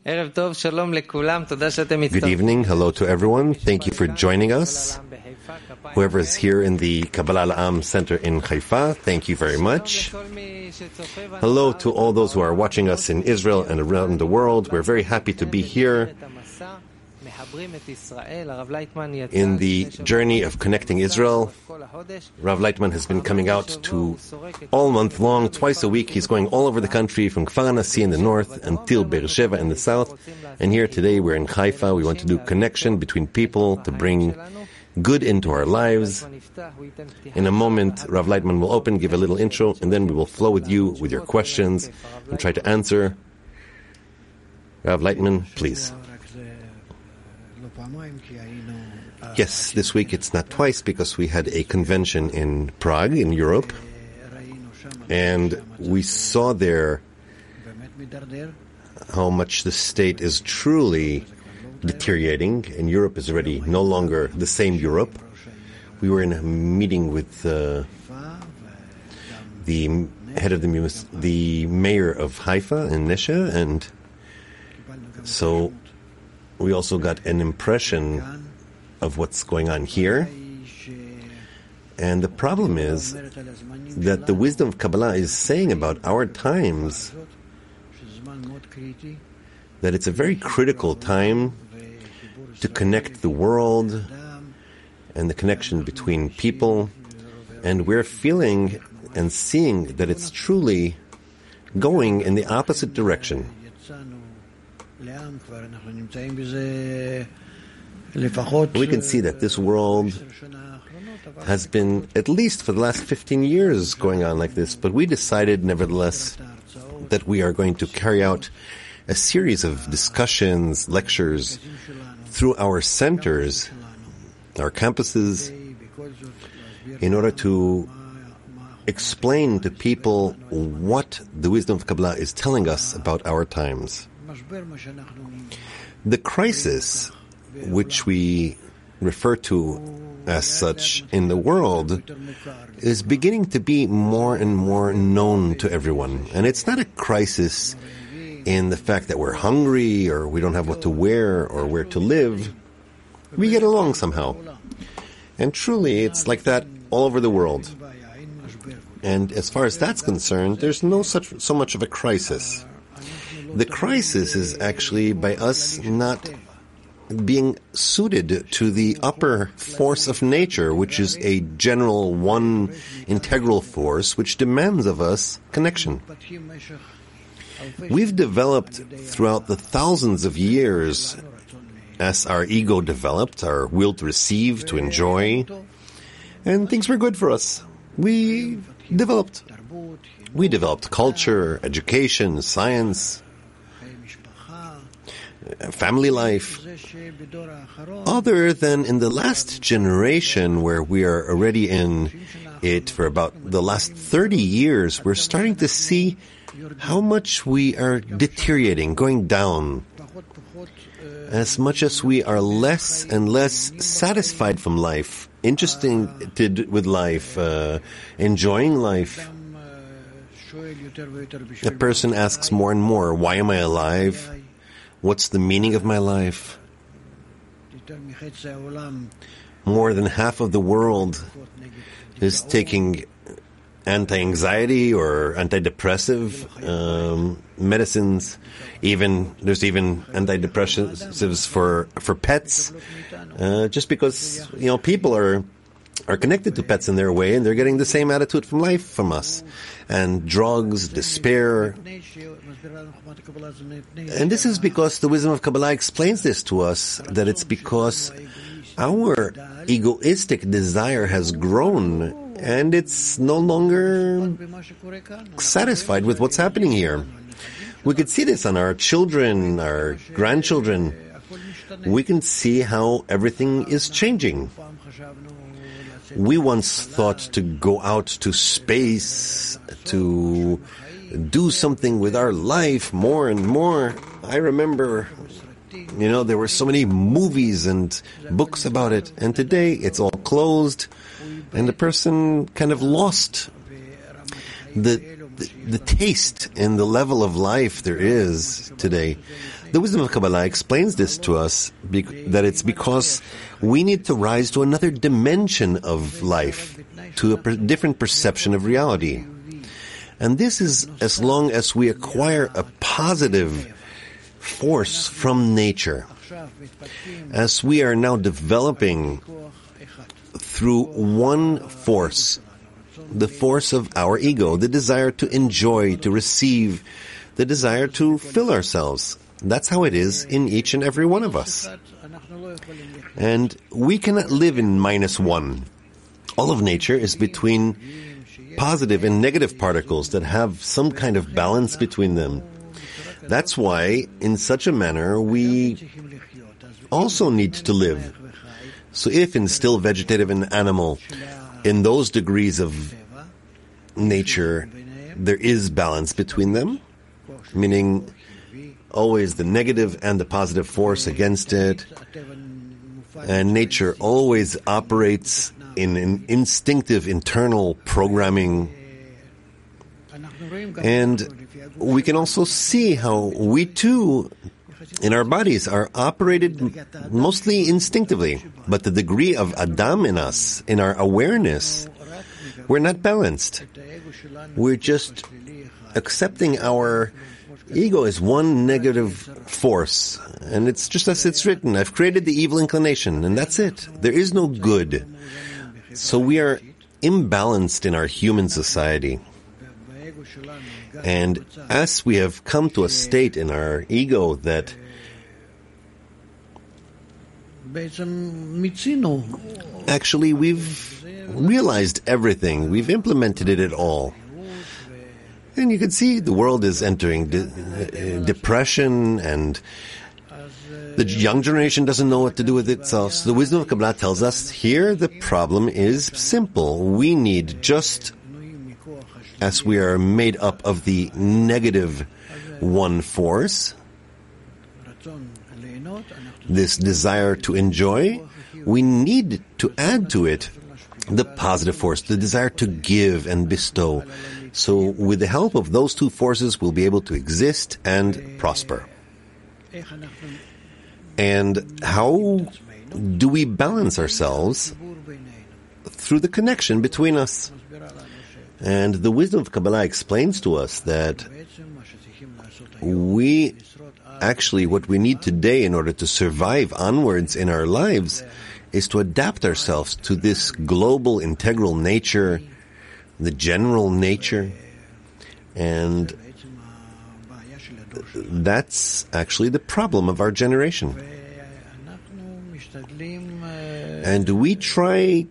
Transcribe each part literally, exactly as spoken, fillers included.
Good evening. Hello to everyone. Thank you for joining us. Whoever is here in the Kabbalah La'am Center in Haifa, thank you very much. Hello to all those who are watching us in Israel and around the world. We're very happy to be here in the journey of connecting Israel. Rav Leitman has been coming out to all month long, twice a week. He's going all over the country, from Kfar Anasi in the north until Be'er Sheva in the south. And here today we're in Haifa. We want to do connection between people to bring good into our lives. In a moment, Rav Leitman will open, give a little intro, and then we will flow with you with your questions and try to answer. Rav Leitman, please. Yes, this week it's not twice because we had a convention in Prague, in Europe, and we saw there how much the state is truly deteriorating, and Europe is already no longer the same Europe. We were in a meeting with uh, the head of the the mayor of Haifa and Nesha, and so we also got an impression of what's going on here. And the problem is that the wisdom of Kabbalah is saying about our times that it's a very critical time to connect the world and the connection between people. And we're feeling and seeing that it's truly going in the opposite direction. We can see that this world has been, at least for the last fifteen years, going on like this. But we decided, nevertheless, that we are going to carry out a series of discussions, lectures, through our centers, our campuses, in order to explain to people what the wisdom of Kabbalah is telling us about our times. The crisis, which we refer to as such in the world, is beginning to be more and more known to everyone. And it's not a crisis in the fact that we're hungry or we don't have what to wear or where to live. We get along somehow. And truly, it's like that all over the world. And as far as that's concerned, there's no such so much of a crisis. The crisis is actually by us not being suited to the upper force of nature, which is a general, one integral force which demands of us connection. We've developed throughout the thousands of years, as our ego developed, our will to receive, to enjoy, and things were good for us. We developed. We developed culture, education, science, family life. Other than in the last generation, where we are already in it for about the last thirty years, we're starting to see how much we are deteriorating, going down. As much as we are less and less satisfied from life, interested with life, uh, enjoying life. A person asks more and more, why am I alive? What's the meaning of my life? More than half of the world is taking anti-anxiety or antidepressive um, medicines. Even there's even antidepressives for for pets, uh, just because you know people are are connected to pets in their way, and they're getting the same attitude from life from us. And drugs, despair. And this is because the wisdom of Kabbalah explains this to us, that it's because our egoistic desire has grown and it's no longer satisfied with what's happening here. We could see this on our children, our grandchildren. We can see how everything is changing. We once thought to go out to space, to do something with our life more and more. I remember, you know, there were so many movies and books about it, and today it's all closed, and the person kind of lost the the, the taste and the level of life there is today. The wisdom of Kabbalah explains this to us, that it's because we need to rise to another dimension of life, to a per- different perception of reality. And this is as long as we acquire a positive force from nature. As we are now developing through one force, the force of our ego, the desire to enjoy, to receive, the desire to fill ourselves. That's how it is in each and every one of us. And we cannot live in minus one. All of nature is between positive and negative particles that have some kind of balance between them. That's why, in such a manner, we also need to live. So if in still vegetative and animal, in those degrees of nature, there is balance between them, meaning always the negative and the positive force against it, and nature always operates in an instinctive internal programming. And we can also see how we too, in our bodies, are operated mostly instinctively. But the degree of Adam in us, in our awareness, we're not balanced. We're just accepting our ego as one negative force. And it's just as it's written, I've created the evil inclination, and that's it. There is no good. So we are imbalanced in our human society. And as we have come to a state in our ego that actually we've realized everything, we've implemented it at all. And you can see the world is entering de- uh, depression, and the young generation doesn't know what to do with itself. So the wisdom of Kabbalah tells us here the problem is simple. We need, just as we are made up of the negative one force, this desire to enjoy, we need to add to it the positive force, the desire to give and bestow. So with the help of those two forces, we'll be able to exist and prosper. And how do we balance ourselves? Through the connection between us. And the wisdom of Kabbalah explains to us that we actually, what we need today in order to survive onwards in our lives is to adapt ourselves to this global integral nature, the general nature, and that's actually the problem of our generation. And we try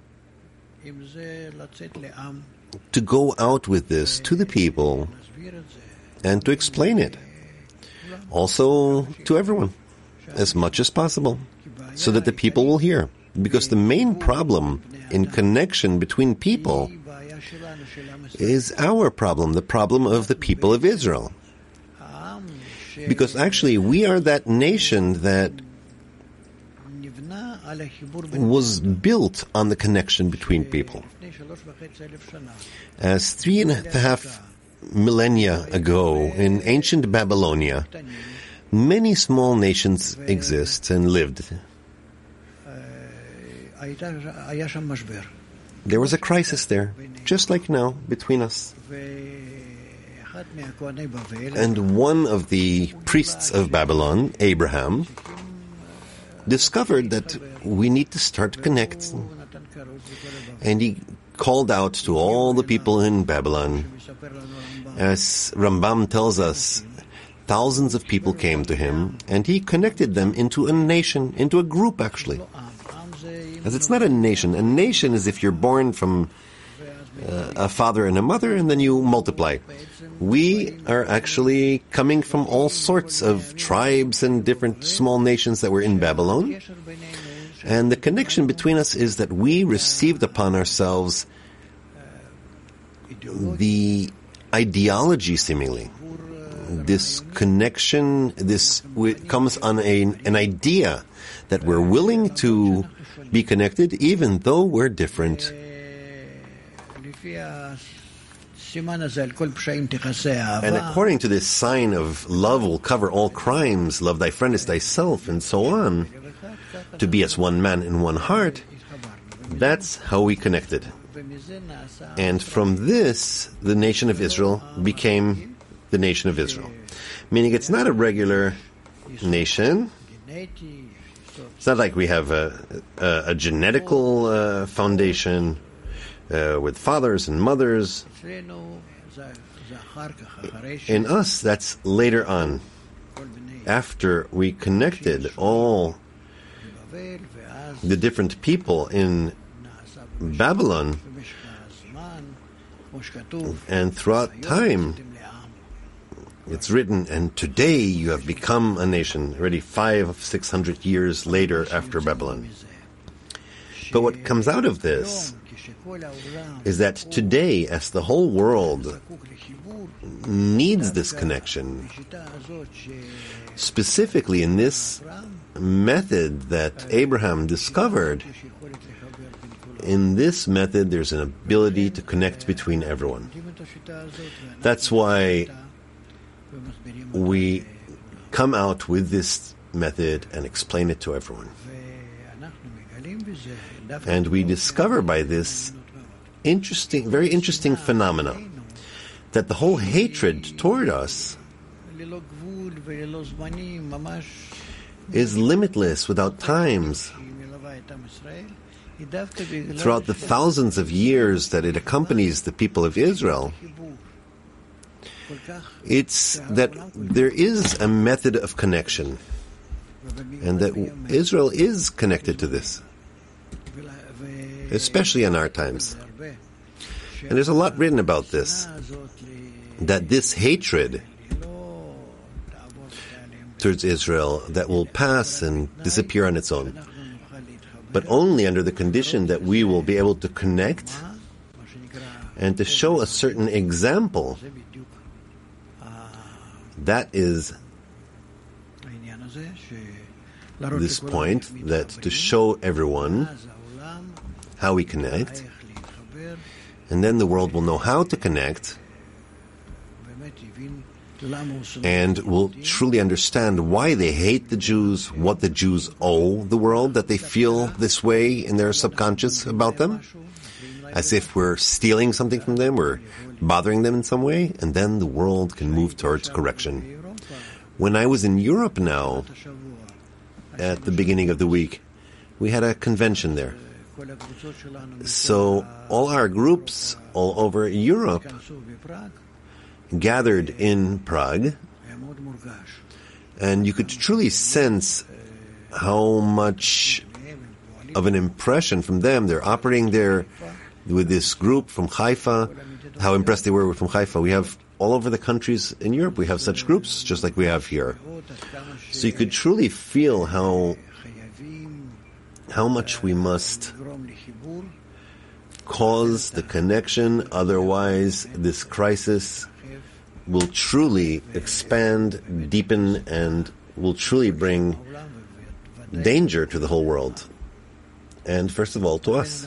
to go out with this to the people and to explain it also to everyone as much as possible so that the people will hear. Because the main problem in connection between people is our problem, the problem of the people of Israel. Because actually we are that nation that was built on the connection between people. As three and a half millennia ago in ancient Babylonia, many small nations exist and lived. There was a crisis there, just like now, between us. And one of the priests of Babylon, Abraham, discovered that we need to start to connect. And he called out to all the people in Babylon. As Rambam tells us, thousands of people came to him, and he connected them into a nation, into a group actually. As it's not a nation. A nation is if you're born from uh, a father and a mother, and then you multiply. We are actually coming from all sorts of tribes and different small nations that were in Babylon. And the connection between us is that we received upon ourselves the ideology, seemingly. This connection, this comes on a, an idea that we're willing to be connected even though we're different. And according to this sign of love will cover all crimes, love thy friend as thyself, and so on, to be as one man in one heart, that's how we connected. And from this, the nation of Israel became the nation of Israel. Meaning it's not a regular nation. It's not like we have a, a, a genetical uh, foundation uh, with fathers and mothers. In us, that's later on. After we connected all the different people in Babylon, and throughout time, it's written, and today you have become a nation, already five, six hundred years later after Babylon. But what comes out of this is that today, as the whole world needs this connection, specifically in this method that Abraham discovered, in this method there's an ability to connect between everyone. That's why we come out with this method and explain it to everyone. And we discover by this interesting, very interesting phenomena, that the whole hatred toward us is limitless, without times. Throughout the thousands of years that it accompanies the people of Israel, it's that there is a method of connection, and that Israel is connected to this, especially in our times. And there's a lot written about this, that this hatred towards Israel that will pass and disappear on its own, but only under the condition that we will be able to connect and to show a certain example. That is this point, that to show everyone how we connect, and then the world will know how to connect and will truly understand why they hate the Jews, what the Jews owe the world, that they feel this way in their subconscious about them, as if we're stealing something from them, we're bothering them in some way, and then the world can move towards correction. When I was in Europe now, at the beginning of the week, we had a convention there. So all our groups all over Europe gathered in Prague, and you could truly sense how much of an impression from them. They're operating there with this group from Haifa, how impressed they were from Haifa. We have all over the countries in Europe, we have such groups, just like we have here. So you could truly feel how how much we must cause the connection, otherwise this crisis will truly expand, deepen, and will truly bring danger to the whole world. And first of all, to us.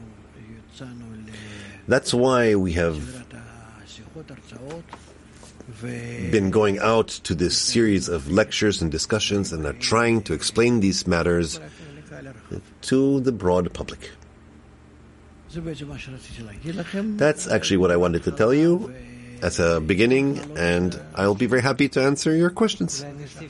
That's why we have been going out to this series of lectures and discussions and are trying to explain these matters to the broad public. That's actually what I wanted to tell you as a beginning, and I'll be very happy to answer your questions.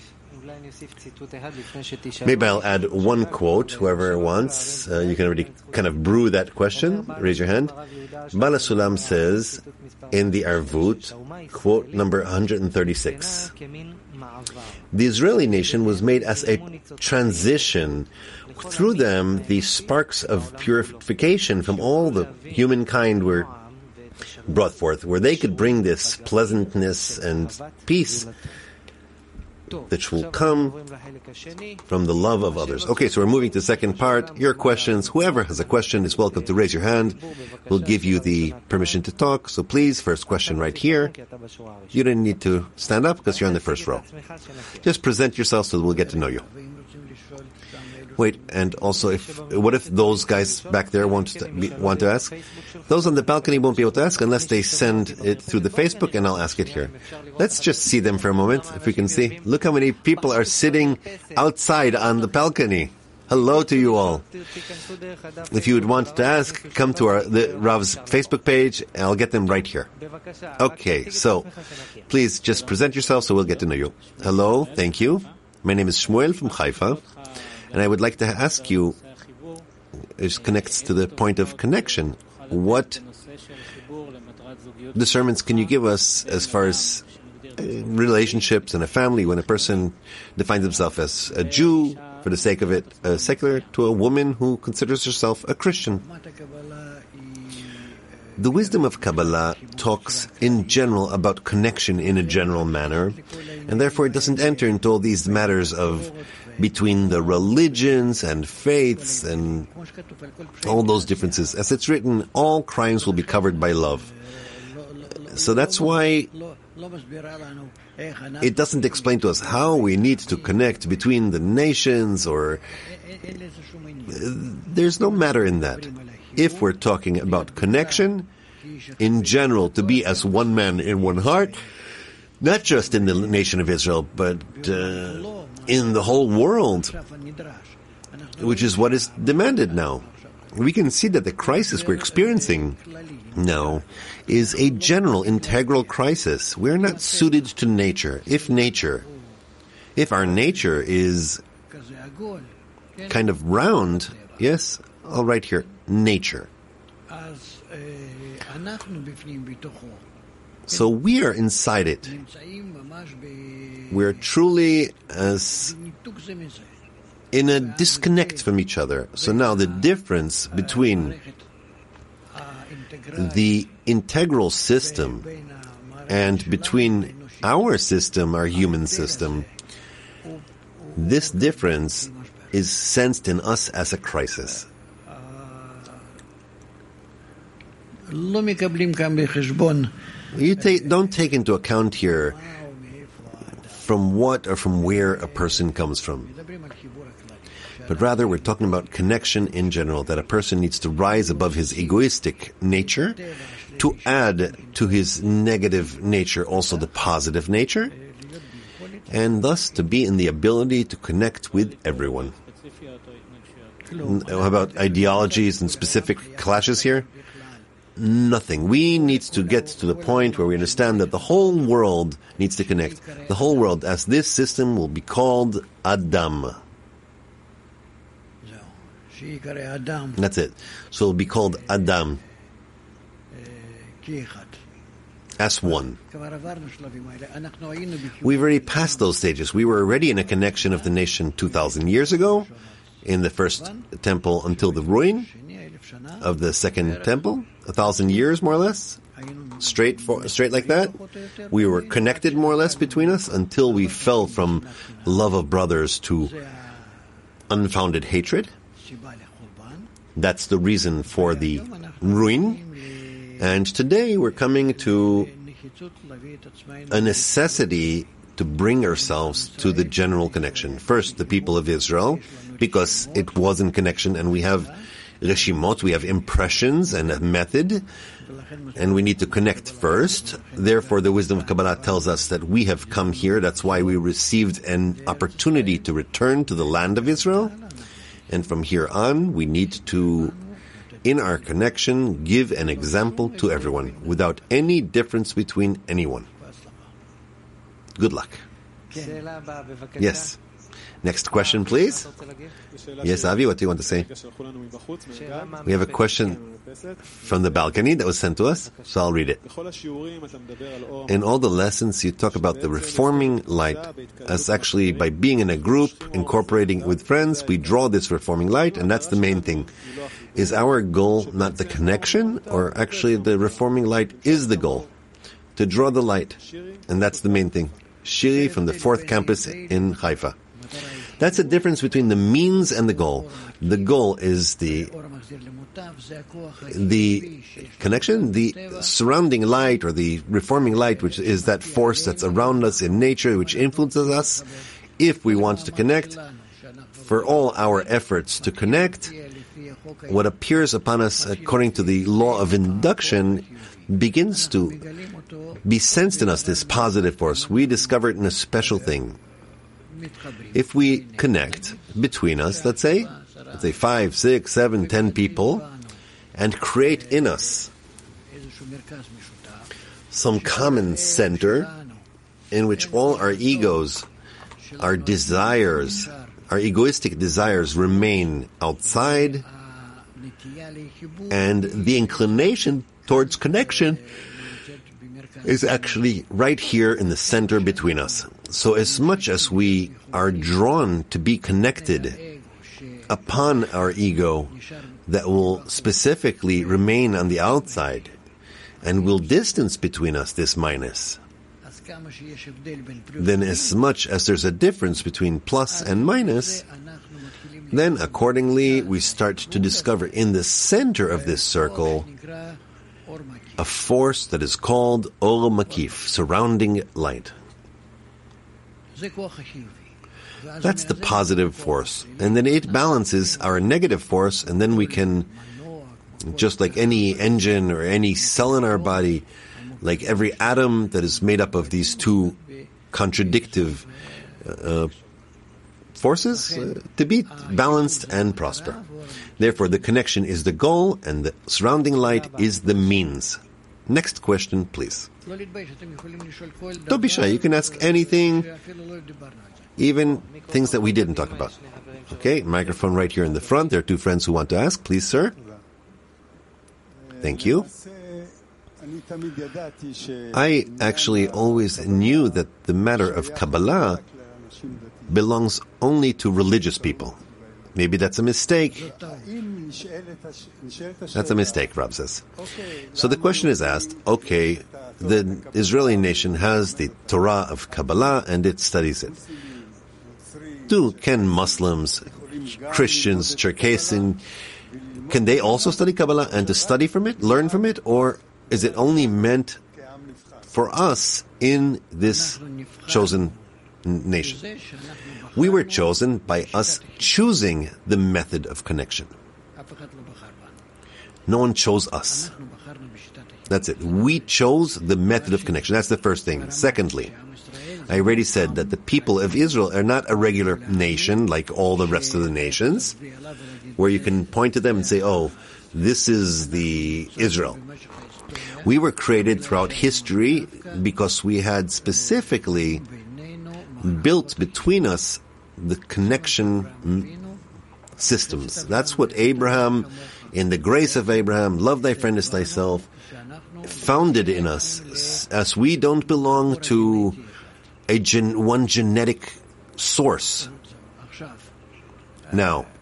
Maybe I'll add one quote, whoever wants. Uh, you can already kind of brew that question. Raise your hand. Baal HaSulam says in the Arvut, quote number one hundred thirty-six, the Israeli nation was made as a transition. Through them, the sparks of purification from all the humankind were brought forth, where they could bring this pleasantness and peace that will come from the love of others. Okay, so we're moving to the second part. Your questions. Whoever has a question is welcome to raise your hand. We'll give you the permission to talk. So please, first question right here. You don't need to stand up because you're on the first row. Just present yourself so that we'll get to know you. Wait, and also, if what if those guys back there want to be, want to ask? Those on the balcony won't be able to ask unless they send it through the Facebook, and I'll ask it here. Let's just see them for a moment, if we can see. Look how many people are sitting outside on the balcony. Hello to you all. If you would want to ask, come to our the Rav's Facebook page, and I'll get them right here. Okay, so please just present yourself so we'll get to know you. Hello, thank you. My name is Shmuel from Haifa, and I would like to ask you, it connects to the point of connection. What discernments can you give us as far as relationships in a family when a person defines himself as a Jew, for the sake of it, a secular, to a woman who considers herself a Christian? The wisdom of Kabbalah talks in general about connection in a general manner, and therefore it doesn't enter into all these matters of between the religions and faiths and all those differences. As it's written, all crimes will be covered by love. So that's why it doesn't explain to us how we need to connect between the nations, or there's no matter in that. If we're talking about connection in general, to be as one man in one heart, not just in the nation of Israel, but uh, in the whole world, which is what is demanded now. We can see that the crisis we're experiencing now is a general, integral crisis. We're not suited to nature. If nature, if our nature is kind of round, yes, I'll write here, nature. So we are inside it. We're truly as in a disconnect from each other. So now the difference between the integral system and between our system, our human system, this difference is sensed in us as a crisis. You take, don't take into account here from what or from where a person comes from, but rather we're talking about connection in general, that a person needs to rise above his egoistic nature to add to his negative nature also the positive nature, and thus to be in the ability to connect with everyone. How about ideologies and specific clashes here? Nothing. We need to get to the point where we understand that the whole world needs to connect. The whole world, as this system will be called Adam. That's it. So it will be called Adam. As one. We've already passed those stages. We were already in a connection of the nation two thousand years ago, in the first temple until the ruin of the second temple, a thousand years more or less, straight for, straight like that. We were connected more or less between us until we fell from love of brothers to unfounded hatred. That's the reason for the ruin. And today we're coming to a necessity to bring ourselves to the general connection. First, the people of Israel, because it was in connection, and we have reshimot, we have impressions and a method, and we need to connect first. Therefore, the wisdom of Kabbalah tells us that we have come here. That's why we received an opportunity to return to the land of Israel. And from here on, we need to, in our connection, give an example to everyone without any difference between anyone. Good luck. Yes. Next question, please. Yes, Avi, what do you want to say? We have a question from the balcony that was sent to us, so I'll read it. In all the lessons, you talk about the reforming light as actually by being in a group, incorporating with friends, we draw this reforming light, and that's the main thing. Is our goal not the connection, or actually the reforming light is the goal? To draw the light, and that's the main thing. Shiri from the fourth campus in Haifa. That's the difference between the means and the goal. The goal is the the connection, the surrounding light or the reforming light, which is that force that's around us in nature, which influences us. If we want to connect, for all our efforts to connect, what appears upon us according to the law of induction begins to be sensed in us, this positive force. We discover it in a special thing. If we connect between us, let's say, let's say five, six, seven, ten people, and create in us some common center in which all our egos, our desires, our egoistic desires remain outside, and the inclination towards connection is actually right here in the center between us. So as much as we are drawn to be connected upon our ego that will specifically remain on the outside and will distance between us this minus, then as much as there's a difference between plus and minus, then accordingly we start to discover in the center of this circle a force that is called Or Makif, surrounding light. That's the positive force. And then it balances our negative force, and then we can, just like any engine or any cell in our body, like every atom that is made up of these two contradictive uh, forces, uh, to be balanced and prosper. Therefore, the connection is the goal, and the surrounding light is the means. Next question, please. Don't be shy. You can ask anything, even things that we didn't talk about. Okay, microphone right here in the front. There are two friends who want to ask. Please, sir. Thank you. I actually always knew that the matter of Kabbalah belongs only to religious people. Maybe that's a mistake. That's a mistake, Rab says. So the question is asked, okay, the Israeli nation has the Torah of Kabbalah and it studies it. Do, can Muslims, Christians, Cherkessian, can they also study Kabbalah and to study from it, learn from it, or is it only meant for us in this chosen nation? We were chosen by us choosing the method of connection. No one chose us. That's it. We chose the method of connection. That's the first thing. Secondly, I already said that the people of Israel are not a regular nation like all the rest of the nations, where you can point to them and say, oh, this is the Israel. We were created throughout history because we had specifically built between us the connection systems. That's what Abraham, in the grace of Abraham, love thy friend as thyself, founded in us, as we don't belong to a gen- one genetic source. Now,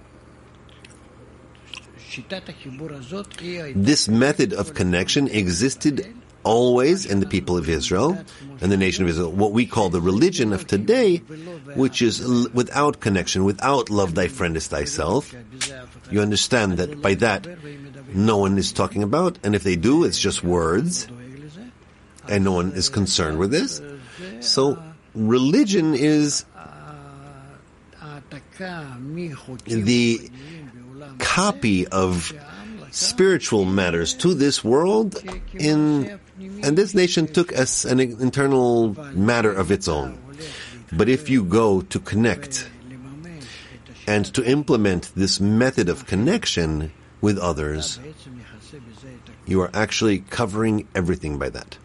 this method of connection existed always in the people of Israel and the nation of Israel, what we call the religion of today, which is l- without connection, without love thy friend as thyself. You understand that by that no one is talking about, and if they do, it's just words, and no one is concerned with this. So religion is the copy of spiritual matters to this world, in and this nation took as an internal matter of its own. But if you go to connect and to implement this method of connection with others, you are actually covering everything by that.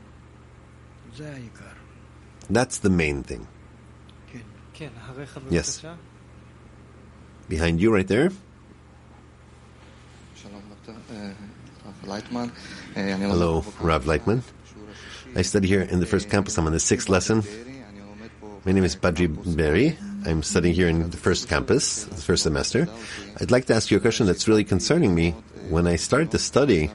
That's the main thing. Yes. Behind you right there. Hello, Rav Leitman. I study here in the first campus. I'm on the sixth lesson. My name is Badri Berry. I'm studying here in the first campus, the first semester. I'd like to ask you a question that's really concerning me. When I started to study,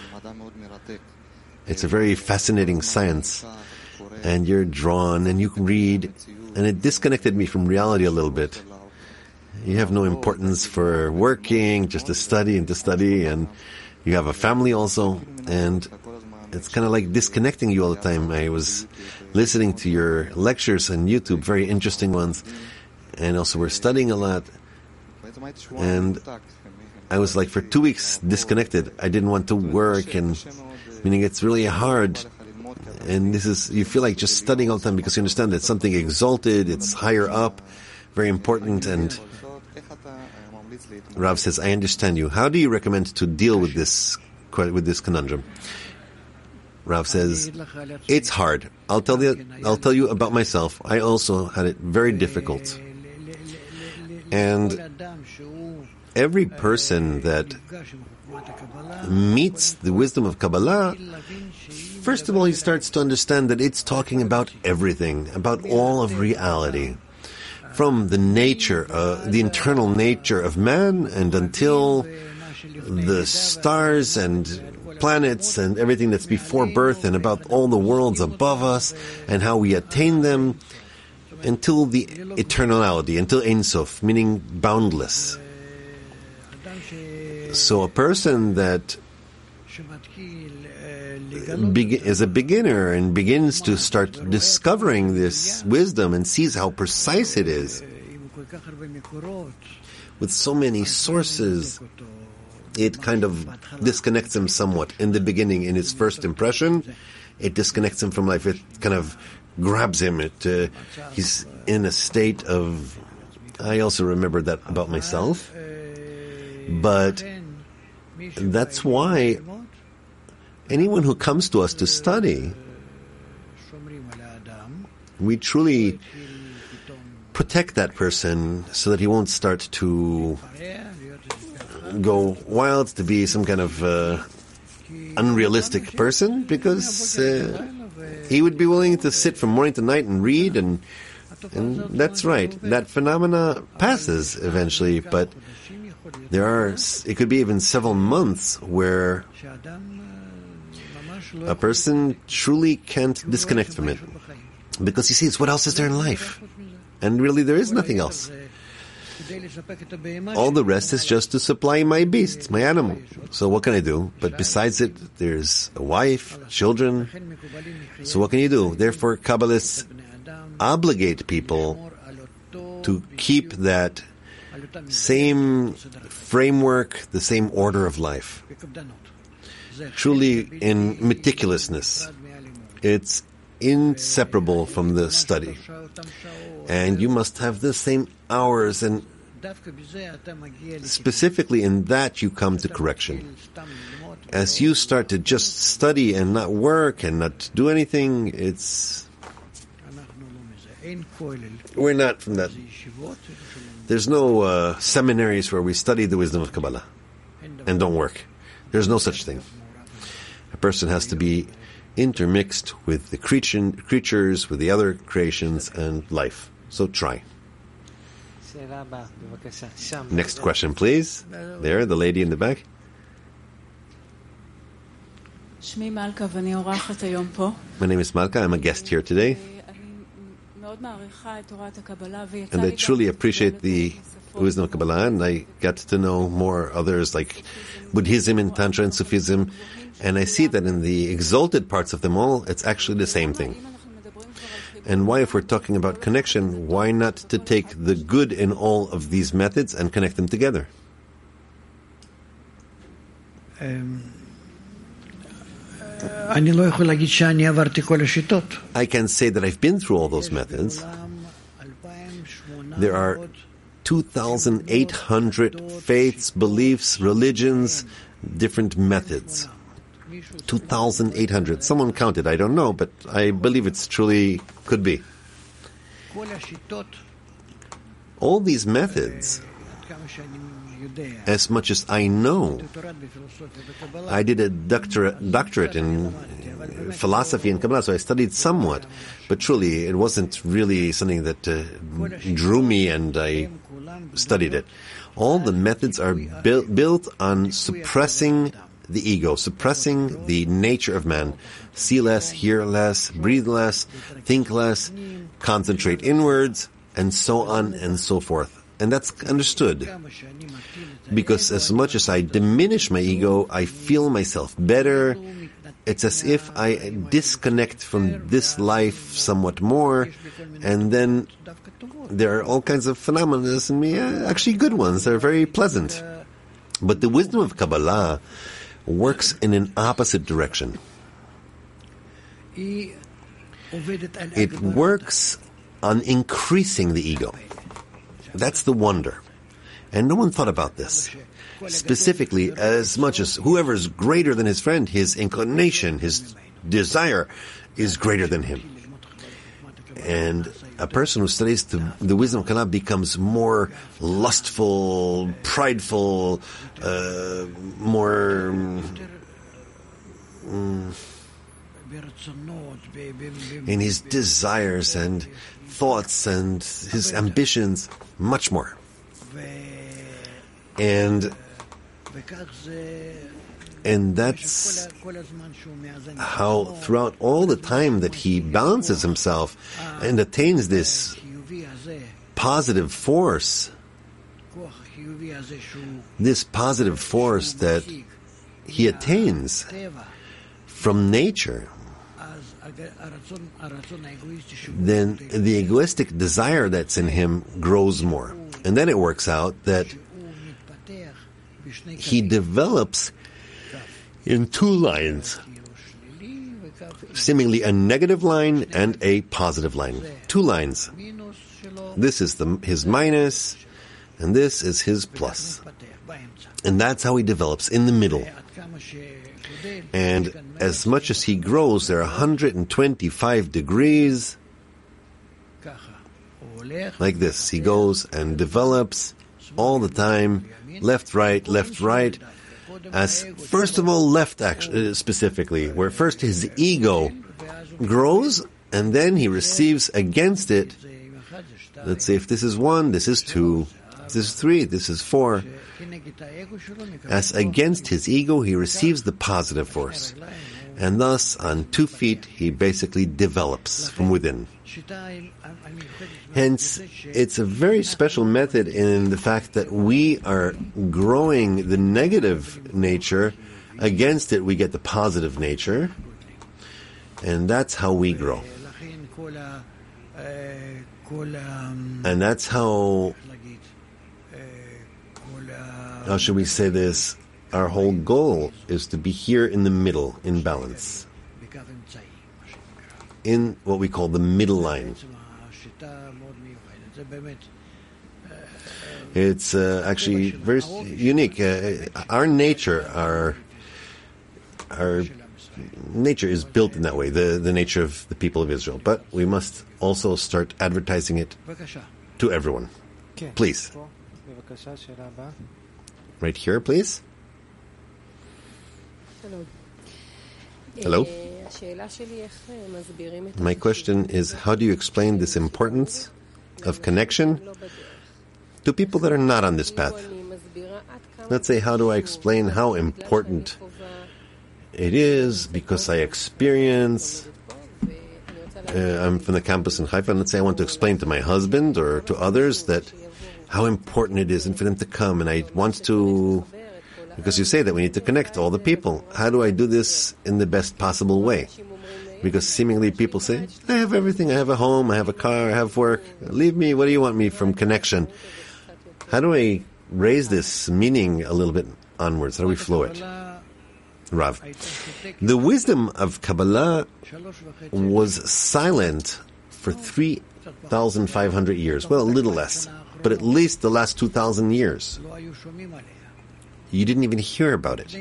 it's a very fascinating science, and you're drawn and you read, and it disconnected me from reality a little bit. You have no importance for working, just to study and to study, and you have a family also, and it's kind of like disconnecting you all the time. I was listening to your lectures on YouTube, very interesting ones, and also we're studying a lot. And I was like for two weeks disconnected. I didn't want to work, and meaning it's really hard. And this is, you feel like just studying all the time because you understand that it's something exalted, it's higher up, very important. And Rav says, I understand you. How do you recommend to deal with this with this conundrum? Rav says, it's hard. I'll tell you, I'll tell you about myself. I also had it very difficult. And every person that meets the wisdom of Kabbalah, first of all, he starts to understand that it's talking about everything, about all of reality. From the nature, uh, the internal nature of man, and until the stars and planets and everything that's before birth, and about all the worlds above us and how we attain them, until the eternality, until Ein Sof, meaning boundless. So a person that be- is a beginner and begins to start discovering this wisdom and sees how precise it is, with so many sources, it kind of disconnects him somewhat. In the beginning, in his first impression, it disconnects him from life. It kind of grabs him. It uh, he's in a state of... I also remember that about myself. But that's why anyone who comes to us to study, we truly protect that person so that he won't start to go wild, to be some kind of uh, unrealistic person, because uh, he would be willing to sit from morning to night and read, and and that's right. That phenomena passes eventually, but there are, it could be even several months where a person truly can't disconnect from it, because he sees, what else is there in life? And really there is nothing else. All the rest is just to supply my beasts, my animal. So what can I do? But besides it, there's a wife, children. So what can you do? Therefore, Kabbalists obligate people to keep that same framework, the same order of life. Truly in meticulousness. It's inseparable from the study. And you must have the same hours, and specifically in that you come to correction. As you start to just study and not work and not do anything, it's... We're not from that. There's no uh, seminaries where we study the wisdom of Kabbalah and don't work. There's no such thing. A person has to be intermixed with the creature, creatures, with the other creations and life. So try. Next question, please. There, the lady in the back. My name is Malka. I'm a guest here today. And I truly appreciate the wisdom of Kabbalah, and I got to know more others like Buddhism and Tantra and Sufism, and I see that in the exalted parts of them all, it's actually the same thing. And why, if we're talking about connection, why not to take the good in all of these methods and connect them together? Um. I can't say that I've been through all those methods. There are two thousand eight hundred faiths, beliefs, religions, different methods. two thousand eight hundred. Someone counted, I don't know, but I believe it's truly could be. All these methods, as much as I know, I did a doctorate, doctorate in philosophy and Kabbalah, so I studied somewhat, but truly it wasn't really something that uh, drew me and I studied it. All the methods are built, built on suppressing the ego, suppressing the nature of man. See less, hear less, breathe less, think less, concentrate inwards, and so on and so forth. And that's understood. Because as much as I diminish my ego, I feel myself better, it's as if I disconnect from this life somewhat more, and then there are all kinds of phenomena in me, actually good ones. They're very pleasant. But the wisdom of Kabbalah works in an opposite direction. It works on increasing the ego. That's the wonder. And no one thought about this. Specifically, as much as whoever's greater than his friend, his inclination, his desire is greater than him. And a person who studies the, the wisdom of Kabbalah becomes more lustful, prideful, uh, more um, in his desires and thoughts and his ambitions, much more. And and that's how throughout all the time that he balances himself and attains this positive force, this positive force that he attains from nature, then the egoistic desire that's in him grows more. And then it works out that he develops in two lines, seemingly a negative line and a positive line. Two lines. This is the, his minus, and this is his plus. And that's how he develops, in the middle. And as much as he grows, there are one hundred twenty-five degrees, like this. He goes and develops all the time, left, right, left, right, as first of all left actually, specifically, where first his ego grows and then he receives against it. Let's say if this is one, this is two, this is three, this is four. As against his ego, he receives the positive force. And thus, on two feet, he basically develops from within. Hence, it's a very special method in the fact that we are growing the negative nature. Against it, we get the positive nature. And that's how we grow. And that's how, how should we say this? Our whole goal is to be here in the middle, in balance. In what we call the middle line. It's uh, actually very unique. Uh, our nature, our our nature is built in that way, the, the nature of the people of Israel. But we must also start advertising it to everyone. Please. Right here, please. Hello. My question is, how do you explain this importance of connection to people that are not on this path? Let's say, how do I explain how important it is because I experience, uh, I'm from the campus in Haifa, and let's say I want to explain to my husband or to others that how important it is and for them to come, and I want to, because you say that we need to connect all the people. How do I do this in the best possible way? Because seemingly people say, I have everything, I have a home, I have a car, I have work, leave me, what do you want me from connection? How do I raise this meaning a little bit onwards? How do we flow it? Rav. The wisdom of Kabbalah was silent for three thousand five hundred years. Well, a little less, but at least the last two thousand years. You didn't even hear about it.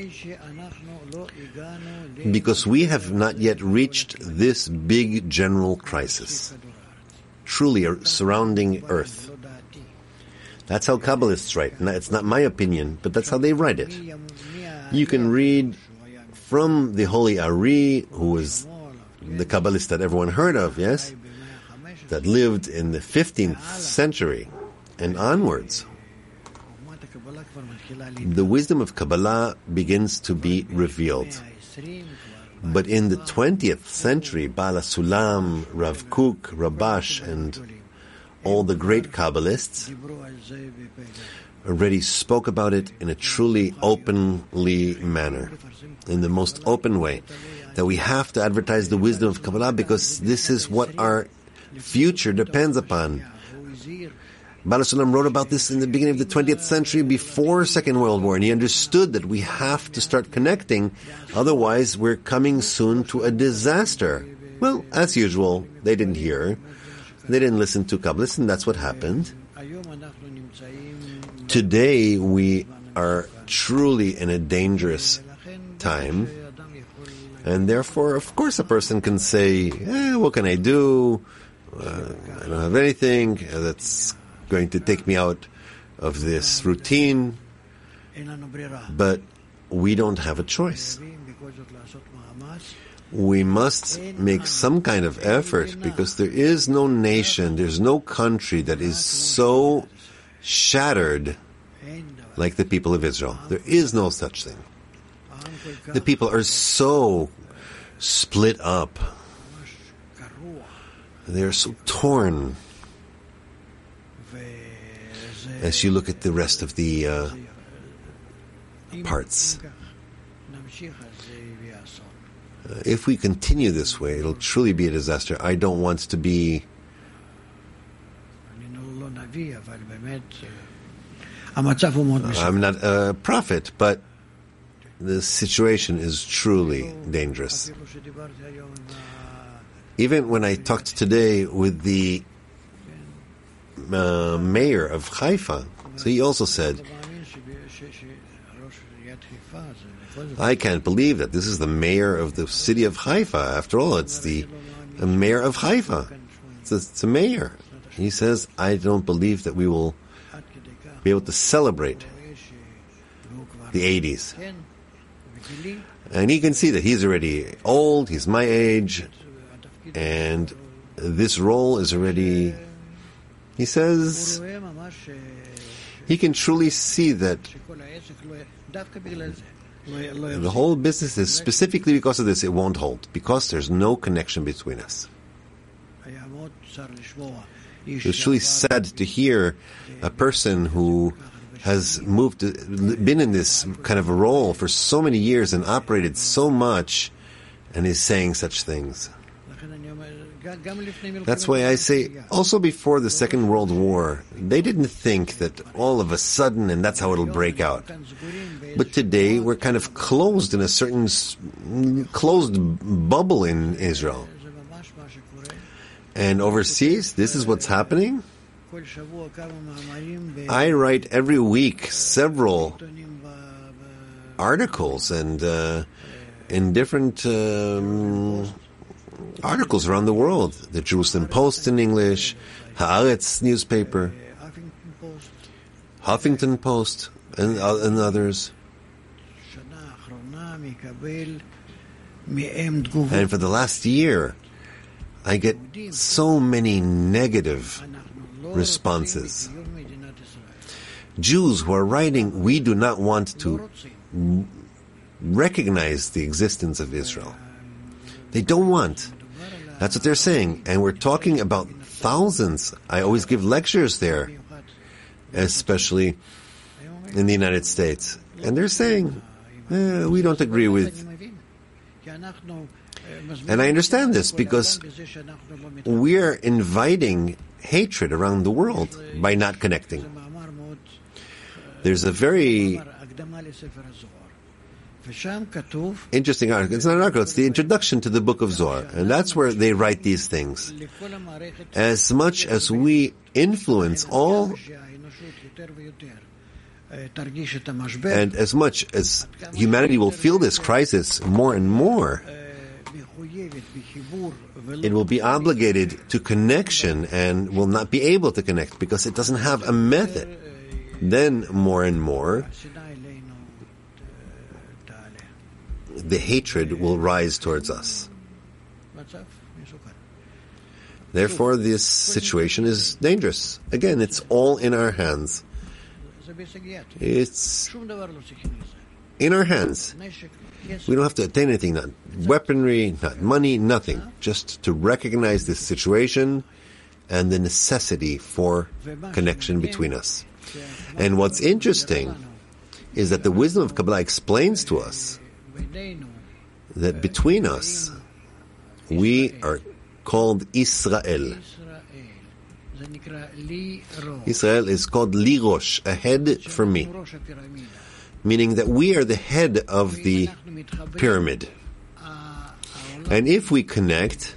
Because we have not yet reached this big general crisis, truly surrounding Earth. That's how Kabbalists write. It's not my opinion, but that's how they write it. You can read from the Holy Ari, who was the Kabbalist that everyone heard of, yes? That lived in the fifteenth century and onwards. The wisdom of Kabbalah begins to be revealed. But in the twentieth century, Baal HaSulam, Rav Kook, Rabash, and all the great Kabbalists already spoke about it in a truly openly manner, in the most open way. that we have to advertise the wisdom of Kabbalah because this is what our future depends upon. Baal HaSulam wrote about this in the beginning of the twentieth century before Second World War, and he understood that we have to start connecting, otherwise we're coming soon to a disaster. Well, as usual, they didn't hear. They didn't listen to Kabbalists, and that's what happened. Today we are truly in a dangerous time, and therefore, of course, a person can say, eh, what can I do? Uh, I don't have anything that's going to take me out of this routine, but we don't have a choice. We must make some kind of effort because there is no nation, there's no country that is so shattered like the people of Israel. There is no such thing. The people are so split up. They are so torn. As you look at the rest of the uh, parts. Uh, if we continue this way, it'll truly be a disaster. I don't want to be... I'm not a prophet, but the situation is truly dangerous. Even when I talked today with the uh, mayor of Haifa, so he also said, I can't believe that this is the mayor of the city of Haifa. After all, it's the, the mayor of Haifa. It's a, it's a mayor. He says, I don't believe that we will be able to celebrate the eighties. And he can see that he's already old, he's my age, and this role is already, he says, he can truly see that the whole business is specifically because of this, it won't hold, because there's no connection between us. It's truly sad to hear a person who has moved, been in this kind of a role for so many years and operated so much, and is saying such things. That's why I say, also before the Second World War, they didn't think that all of a sudden, and that's how it'll break out. But today, we're kind of closed in a certain closed bubble in Israel. And overseas, this is what's happening. I write every week several articles and uh, in different um, articles around the world. The Jerusalem Post in English, Haaretz newspaper, Huffington Post, and, uh, and others. And for the last year, I get so many negative responses. Jews who are writing, we do not want to recognize the existence of Israel. They don't want. That's what they're saying. And we're talking about thousands. I always give lectures there, especially in the United States. And they're saying, eh, we don't agree with. And I understand this because we're inviting hatred around the world by not connecting. There's a very interesting article. It's not an article, it's the introduction to the book of Zohar. And that's where they write these things. As much as we influence all, and as much as humanity will feel this crisis more and more, it will be obligated to connection and will not be able to connect because it doesn't have a method. Then, more and more, the hatred will rise towards us. Therefore, this situation is dangerous. Again, it's all in our hands. It's in our hands. We don't have to attain anything, not weaponry, not money, nothing. Just to recognize this situation and the necessity for connection between us. And what's interesting is that the wisdom of Kabbalah explains to us that between us, we are called Israel. Israel is called Li Rosh, a head for me, meaning that we are the head of the pyramid. And if we connect,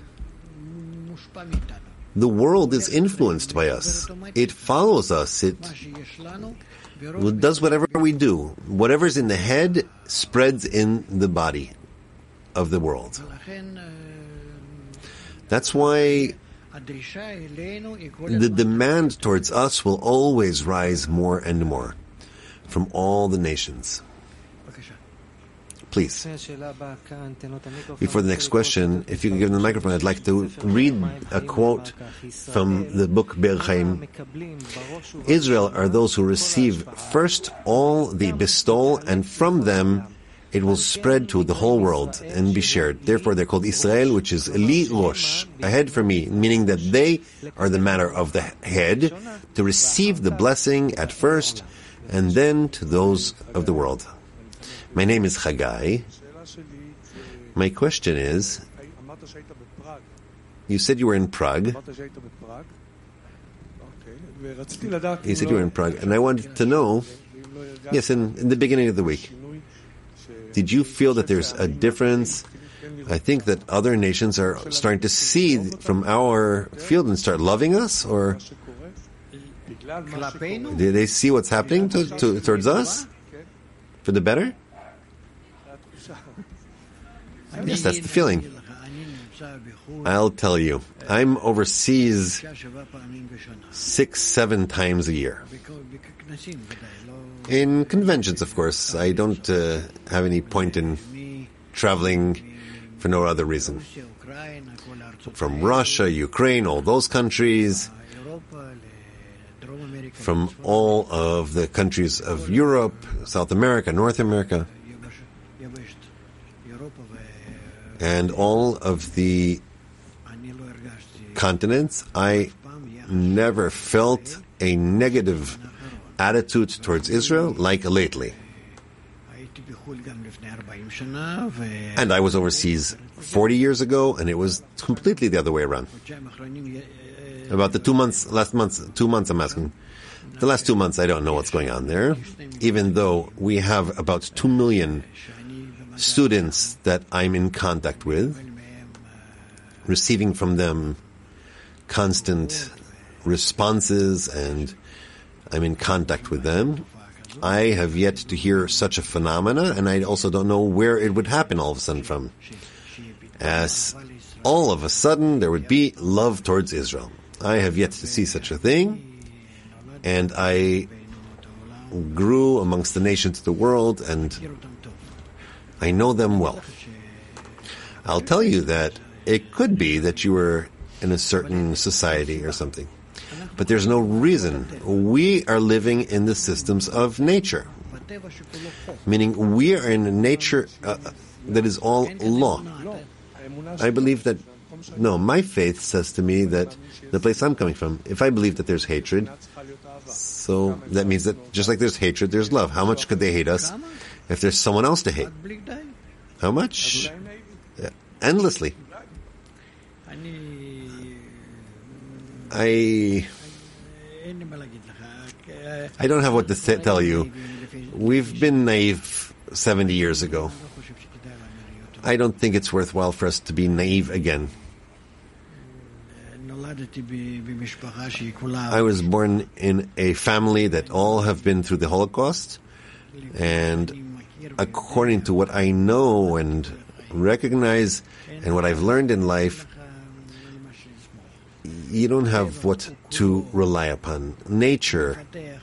the world is influenced by us. It follows us. It does whatever we do. Whatever's in the head spreads in the body of the world. That's why the demand towards us will always rise more and more from all the nations. Please. Before the next question, if you can give them the microphone, I'd like to read a quote from the book Be'er Chaim. Israel are those who receive first all the bestowal, and from them it will spread to the whole world and be shared. Therefore, they're called Israel, which is Li Rosh, a head for me, meaning that they are the matter of the head to receive the blessing at first, and then to those of the world. My name is Chagai. My question is, you said you were in Prague. You said you were in Prague, and I wanted to know, yes, in, in the beginning of the week, did you feel that there's a difference? I think that other nations are starting to see from our field and start loving us, or did they see what's happening to, to, towards us for the better? Yes, that's the feeling. I'll tell you, I'm overseas six, seven times a year. In conventions, of course. I don't uh, have any point in traveling for no other reason. From Russia, Ukraine, all those countries, from all of the countries of Europe, South America, North America, and all of the continents, I never felt a negative attitude towards Israel like lately. And I was overseas forty years ago, and it was completely the other way around. About the two months, last month, two months I'm asking. The last two months I don't know what's going on there, even though we have about two million students that I'm in contact with, receiving from them constant responses, and I'm in contact with them. I have yet to hear such a phenomena, and I also don't know where it would happen all of a sudden from. As all of a sudden there would be love towards Israel. I have yet to see such a thing, and I grew amongst the nations of the world, and I know them well. I'll tell you that it could be that you were in a certain society or something. But there's no reason. We are living in the systems of nature. Meaning we are in a nature uh, that is all law. I believe that, no, my faith says to me that the place I'm coming from, if I believe that there's hatred, so that means that just like there's hatred, there's love. How much could they hate us if there's someone else to hate? How much? Yeah, endlessly. I I don't have what to th- tell you. We've been naive seventy years ago. I don't think it's worthwhile for us to be naive again. I was born in a family that all have been through the Holocaust, and according to what I know and recognize and what I've learned in life, you don't have what to rely upon. Nature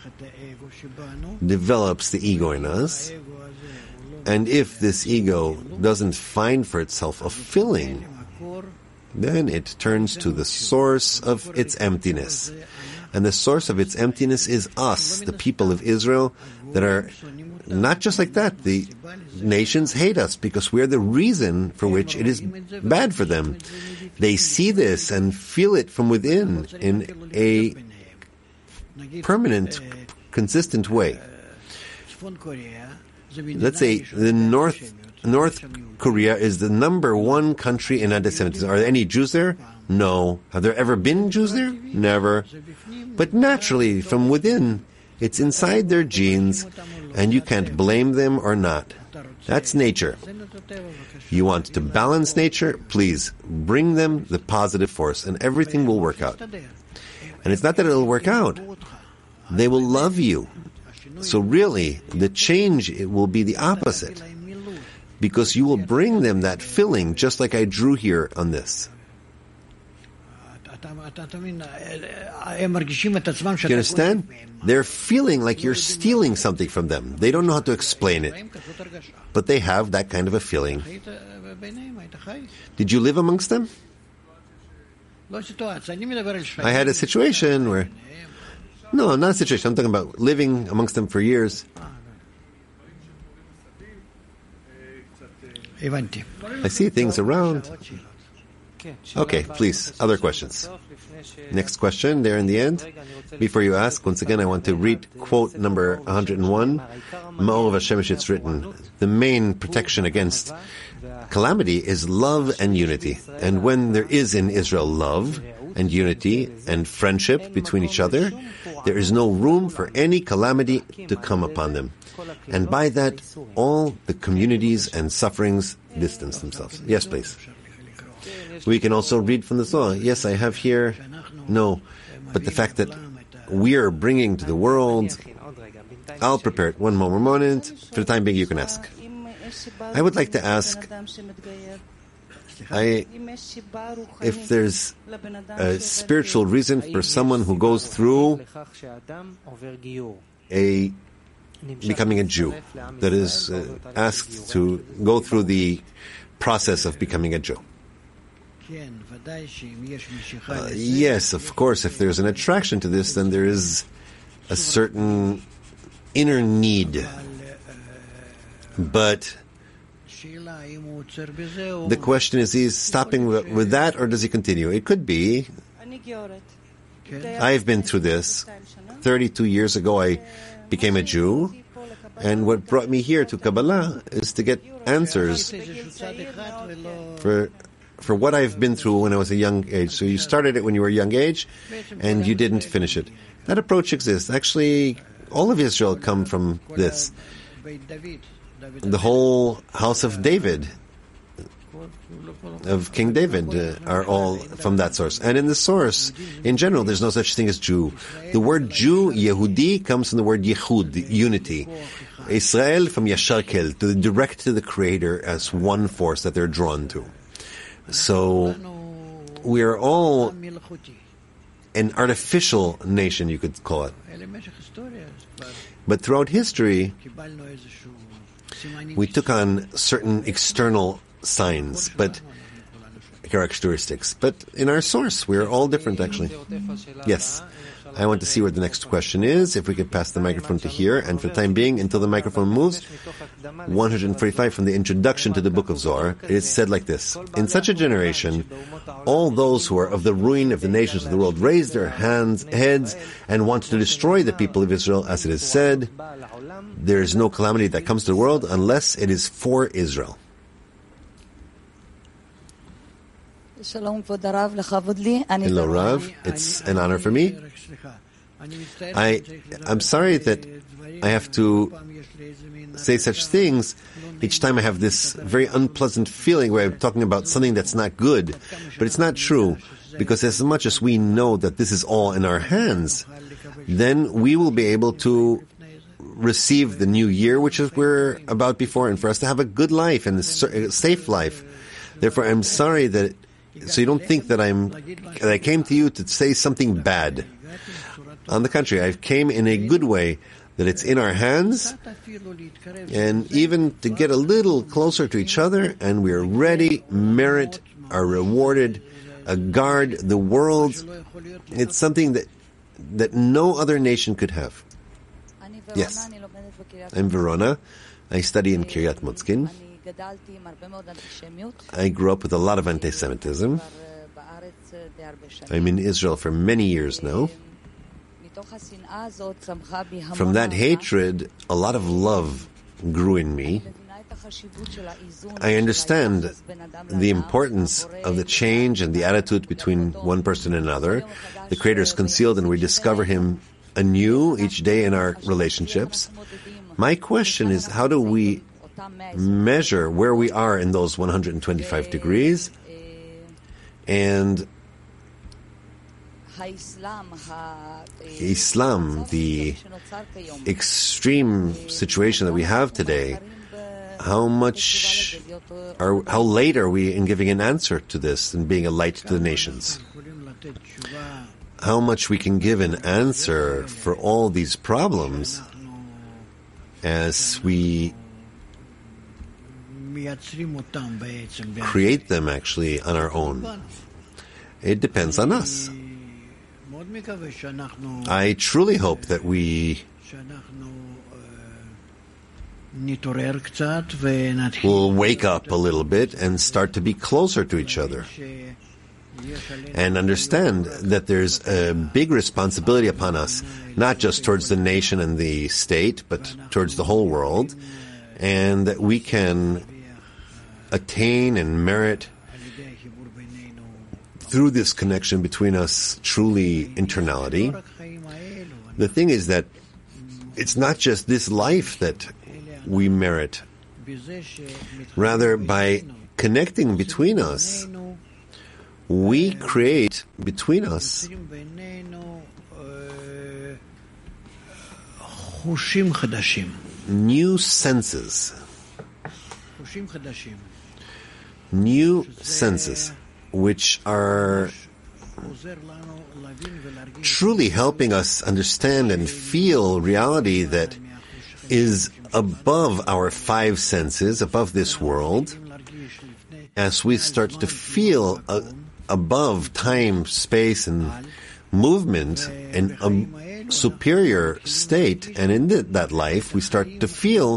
develops the ego in us, and if this ego doesn't find for itself a filling, then it turns to the source of its emptiness. And the source of its emptiness is us, the people of Israel, that are not just like that. The nations hate us because we're the reason for which it is bad for them. They see this and feel it from within in a permanent, consistent way. let's say the North North Korea is the number one country in anti-Semitism. Are there any Jews there? No. Have there ever been Jews there? Never. But naturally, from within, it's inside their genes, and you can't blame them or not. That's nature. You want to balance nature? Please, bring them the positive force, and everything will work out. And it's not that it'll work out. They will love you. So really, the change it will be the opposite. Because you will bring them that filling, just like I drew here on this. Do you understand? They're feeling like you're stealing something from them. They don't know how to explain it. But they have that kind of a feeling. Did you live amongst them? I had a situation where... No, not a situation. I'm talking about living amongst them for years. I see things around. Okay, please, other questions. Next question, there in the end. Before you ask, once again, I want to read quote number one hundred one. Ma'or Hashemesh, it's written, the main protection against calamity is love and unity. And when there is in Israel love and unity and friendship between each other, there is no room for any calamity to come upon them. And by that, all the communities and sufferings distance themselves. Yes, please. We can also read from the Zohar. Yes, I have here. No, but the fact that we are bringing to the world, I'll prepare it one more moment. For the time being, you can ask. I would like to ask, I, if there's a spiritual reason for someone who goes through a becoming a Jew, that is uh, asked to go through the process of becoming a Jew. Uh, yes, of course, if there's an attraction to this, then there is a certain inner need. But the question is, is stopping with that, or does he continue? It could be. I've been through this. thirty-two years ago, I became a Jew, and what brought me here to Kabbalah is to get answers for for what I've been through when I was a young age. So you started it when you were a young age, and you didn't finish it. That approach exists. Actually, all of Israel come from this. The whole house of David, of King David, uh, are all from that source. And in the source, in general, there's no such thing as Jew. The word Jew, Yehudi, comes from the word Yehud, unity. Israel from Yashar Kel, to the, direct to the Creator as one force that they're drawn to. So we are all an artificial nation, you could call it. But throughout history, we took on certain external signs, but characteristics. But in our source, we're all different, actually. Yes. I want to see where the next question is. If we could pass the microphone to here. And for the time being, until the microphone moves, one hundred forty-five from the introduction to the Book of Zohar, it is said like this. In such a generation, all those who are of the ruin of the nations of the world raise their hands, heads and want to destroy the people of Israel, as it is said, there is no calamity that comes to the world unless it is for Israel. Hello, Rav. It's an honor for me. I, I'm sorry that I have to say such things. Each time I have this very unpleasant feeling where I'm talking about something that's not good. But it's not true, because as much as we know that this is all in our hands, then we will be able to receive the new year, which is we're about before, and for us to have a good life and a safe life. Therefore, I'm sorry that So you don't think that I'm that I came to you to say something bad. On the contrary, I came in a good way, that it's in our hands, and even to get a little closer to each other, and we are ready, merit, are rewarded, uh, guard the world. It's something that that no other nation could have. Yes. I'm Verona. I study in Kiryat Motzkin. I grew up with a lot of anti-Semitism. I'm in Israel for many years now. From that hatred, a lot of love grew in me. I understand the importance of the change and the attitude between one person and another. The Creator is concealed and we discover Him anew each day in our relationships. My question is, how do we measure where we are in those one hundred twenty-five degrees? And Islam, the extreme situation that we have today, how much, are, how late are we in giving an answer to this and being a light to the nations? How much we can give an answer for all these problems as we create them actually on our own. It depends on us. I truly hope that we will wake up a little bit and start to be closer to each other and understand that there's a big responsibility upon us, not just towards the nation and the state, but towards the whole world, and that we can attain and merit through this connection between us truly internality. The thing is that it's not just this life that we merit. Rather, by connecting between us, we create between us new senses. New senses, which are truly helping us understand and feel reality that is above our five senses, above this world, as we start to feel uh, above time, space, and movement, and a superior state, and in the, that life we start to feel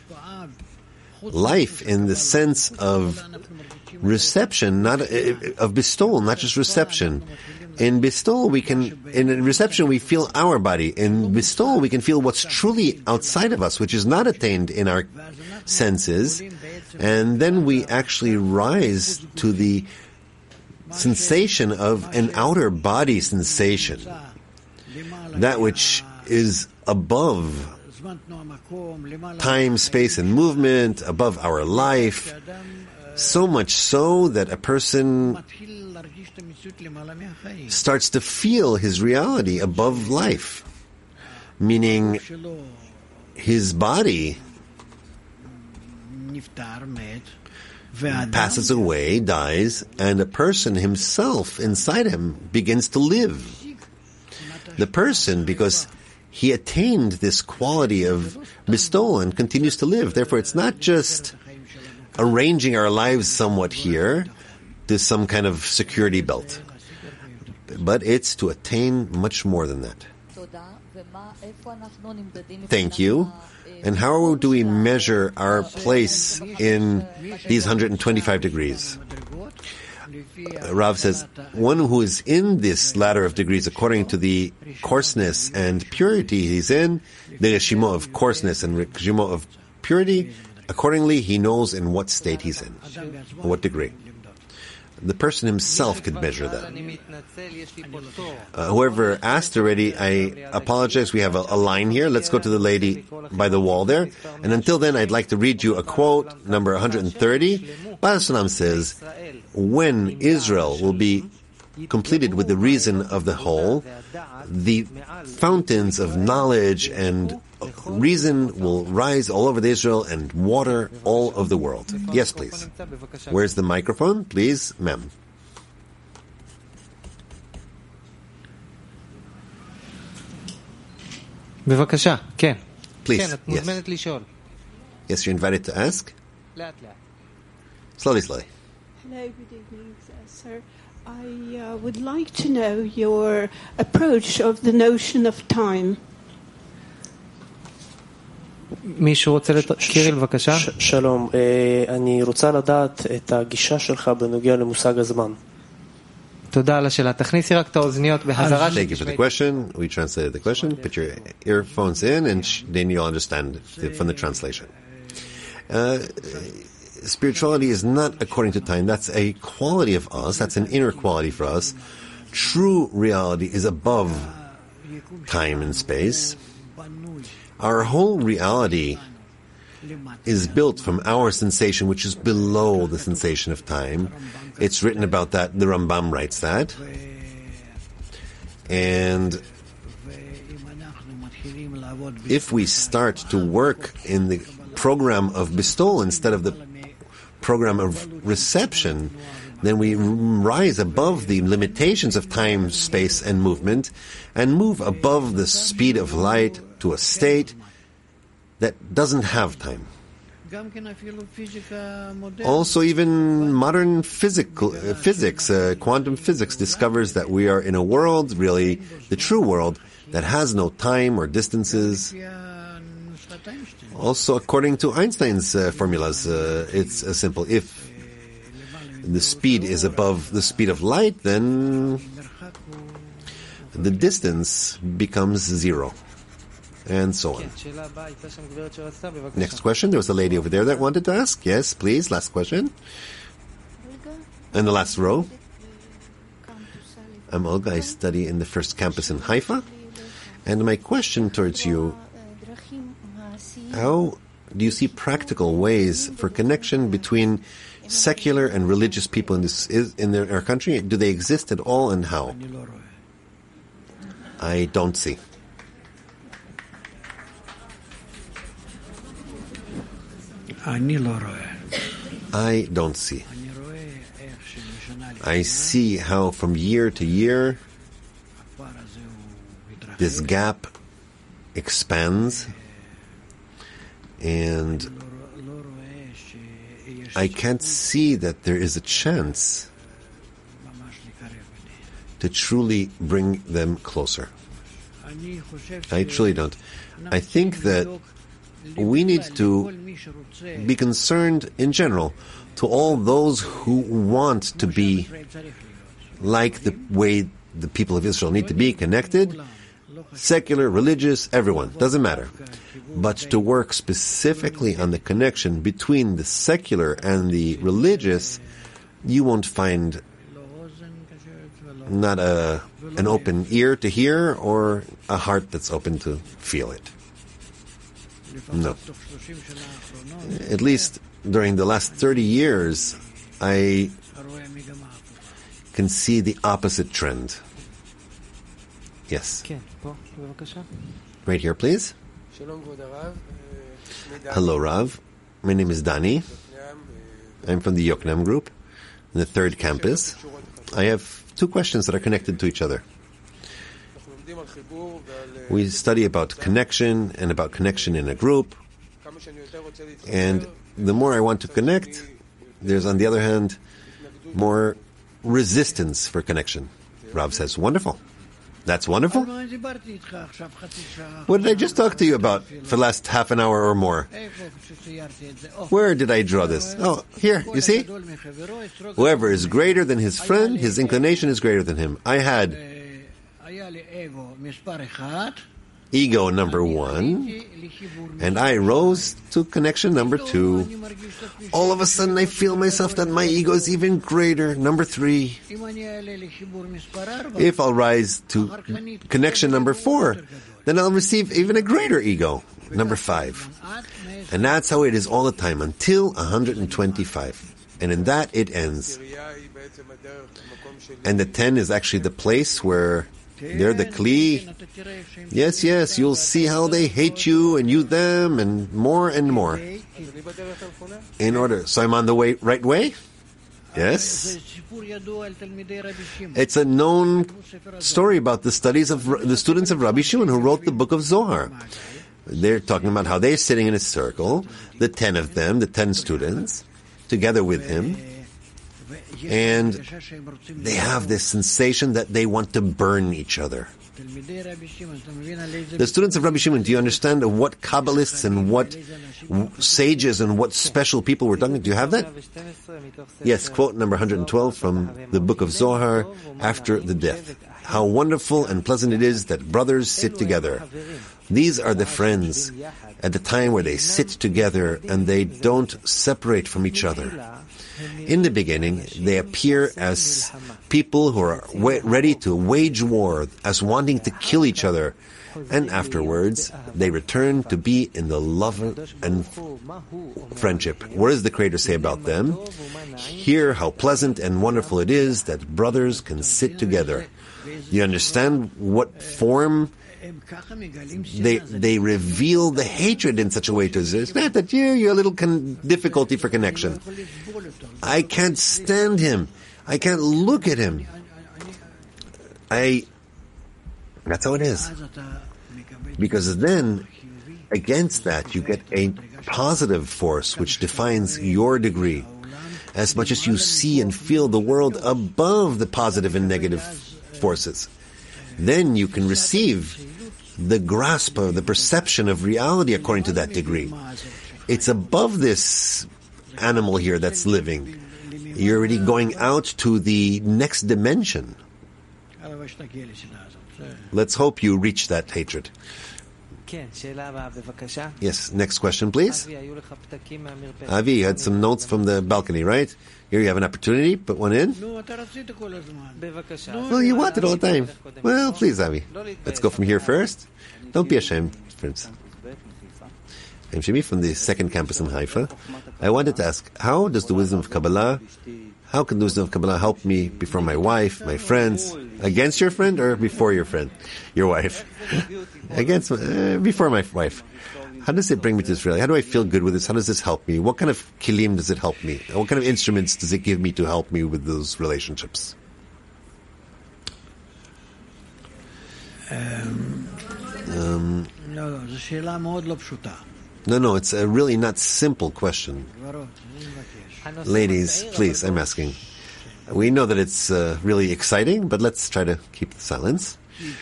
life in the sense of reception, not uh, of bestowal, not just reception. In bestowal, we can, in reception, we feel our body. In bestowal, we can feel what's truly outside of us, which is not attained in our senses. And then we actually rise to the sensation of an outer body sensation. That which is above time, space, and movement, above our life. So much so that a person starts to feel his reality above life, meaning his body passes away, dies, and a person himself inside him begins to live. The person, because he attained this quality of bestowal and continues to live. Therefore, it's not just arranging our lives somewhat here to some kind of security belt, but it's to attain much more than that. Thank you. And how do we measure our place in these one hundred twenty-five degrees? Uh, Rav says, one who is in this ladder of degrees according to the coarseness and purity he's in, the Reshimo of coarseness and Reshimo of purity, accordingly he knows in what state he's in, what degree. The person himself could measure that. Uh, whoever asked already, I apologize. We have a, a line here. Let's go to the lady by the wall there. And until then, I'd like to read you a quote, number one hundred thirty. Baal Salam says, when Israel will be completed with the reason of the whole, the fountains of knowledge and reason will rise all over the Israel and water all of the world. Yes, please. Where's the microphone? Please, ma'am. בבקשה, כן. Please, כן, את מוזמנת לשאול. Yes, you're invited to ask. לאט לאט. Slowly, slowly. Hello, good evening, sir. I uh, would like to know your approach of the notion of time. מישהו רוצה להכיר, בבקשה? שלום, אני רוצה לדעת את הגישה שלך בנוגע למושג הזמן. תודה על השאלה. תכניסי רק את האוזניות בחזרה. Thank you for the question. We translated the question. Put your earphones in and sh- then you'll understand from the translation. Uh, spirituality is not according to time. That's a quality of us. That's an inner quality for us. True reality is above time and space. Our whole reality is built from our sensation, which is below the sensation of time. It's written about that. The Rambam writes that. And if we start to work in the program of bestowal instead of the program of reception, then we rise above the limitations of time, space, and movement, and move above the speed of light to a state that doesn't have time. Also, even modern physical, uh, physics, uh, quantum physics, discovers that we are in a world, really the true world, that has no time or distances. Also, according to Einstein's uh, formulas, uh, it's uh, simple. If the speed is above the speed of light, then the distance becomes zero. And so on. Next question. There was a lady over there that wanted to ask. Yes, please. Last question. In the last row. I'm Olga. I study in the first campus in Haifa. And my question towards you, how do you see practical ways for connection between secular and religious people in this in their, our country? Do they exist at all, and how? I don't see. I don't see. I see how from year to year this gap expands, and I can't see that there is a chance to truly bring them closer. I truly don't. I think that we need to be concerned in general to all those who want to be like the way the people of Israel need to be connected, secular, religious, everyone, doesn't matter. But to work specifically on the connection between the secular and the religious, you won't find not a an open ear to hear or a heart that's open to feel it. No. At least during the last thirty years, I can see the opposite trend. Yes. Right here, please. Hello, Rav. My name is Dani. I'm from the Yokneam group, in the third campus. I have two questions that are connected to each other. We study about connection and about connection in a group. And the more I want to connect, there's, on the other hand, more resistance for connection. Rav says, wonderful. That's wonderful. What did I just talk to you about for the last half an hour or more? Where did I draw this? Oh, here, you see? Whoever is greater than his friend, his inclination is greater than him. I had ego number one, and I rose to connection number two. All of a sudden I feel myself that my ego is even greater, number three. If I'll rise to connection number four, then I'll receive even a greater ego, number five. And that's how it is all the time, until one hundred twenty-five. And in that it ends. And the ten is actually the place where they're the Kli. Yes, yes, you'll see how they hate you and you them and more and more. In order, so I'm on the way, right way? Yes. It's a known story about the studies of the students of Rabbi Shimon who wrote the book of Zohar. They're talking about how they're sitting in a circle, the ten of them, the ten students, together with him. And they have this sensation that they want to burn each other. The students of Rabbi Shimon, do you understand what Kabbalists and what sages and what special people we're talking to? Do you have that? Yes, quote number one hundred twelve from the book of Zohar, after the death. How wonderful and pleasant it is that brothers sit together. These are the friends. at the time where they sit together and they don't separate from each other. In the beginning, they appear as people who are wa- ready to wage war, as wanting to kill each other, and afterwards they return to be in the love and friendship. What does the Creator say about them? Hear how pleasant and wonderful it is that brothers can sit together. You understand what form they they reveal the hatred in such a way to it's not that you you have a little con- difficulty for connection. I can't stand him. I can't look at him. I. That's how it is. Because then, against that, you get a positive force which defines your degree. As much as you see and feel the world above the positive and negative forces, then you can receive the grasp of the perception of reality according to that degree. It's above this animal here that's living. You're already going out to the next dimension. Let's hope you reach that hatred. Yes, next question, please. Avi, you had some notes from the balcony, right? Here you have an opportunity. Put one in. Well, you want it all the time. Well, please, Avi. Let's go from here first. Don't be ashamed, friends. I'm Shimi from the second campus in Haifa. I wanted to ask, how does the wisdom of Kabbalah, how can the wisdom of Kabbalah help me before my wife, my friends, against your friend or before your friend, your wife? Against, uh, before my wife. How does it bring me to Israel? How do I feel good with this? How does this help me? What kind of kilim does it help me? What kind of instruments does it give me to help me with those relationships? Um, um, no, no, no, it's a really not simple question. Ladies, please, I'm asking. We know that it's uh, really exciting, but let's try to keep the silence.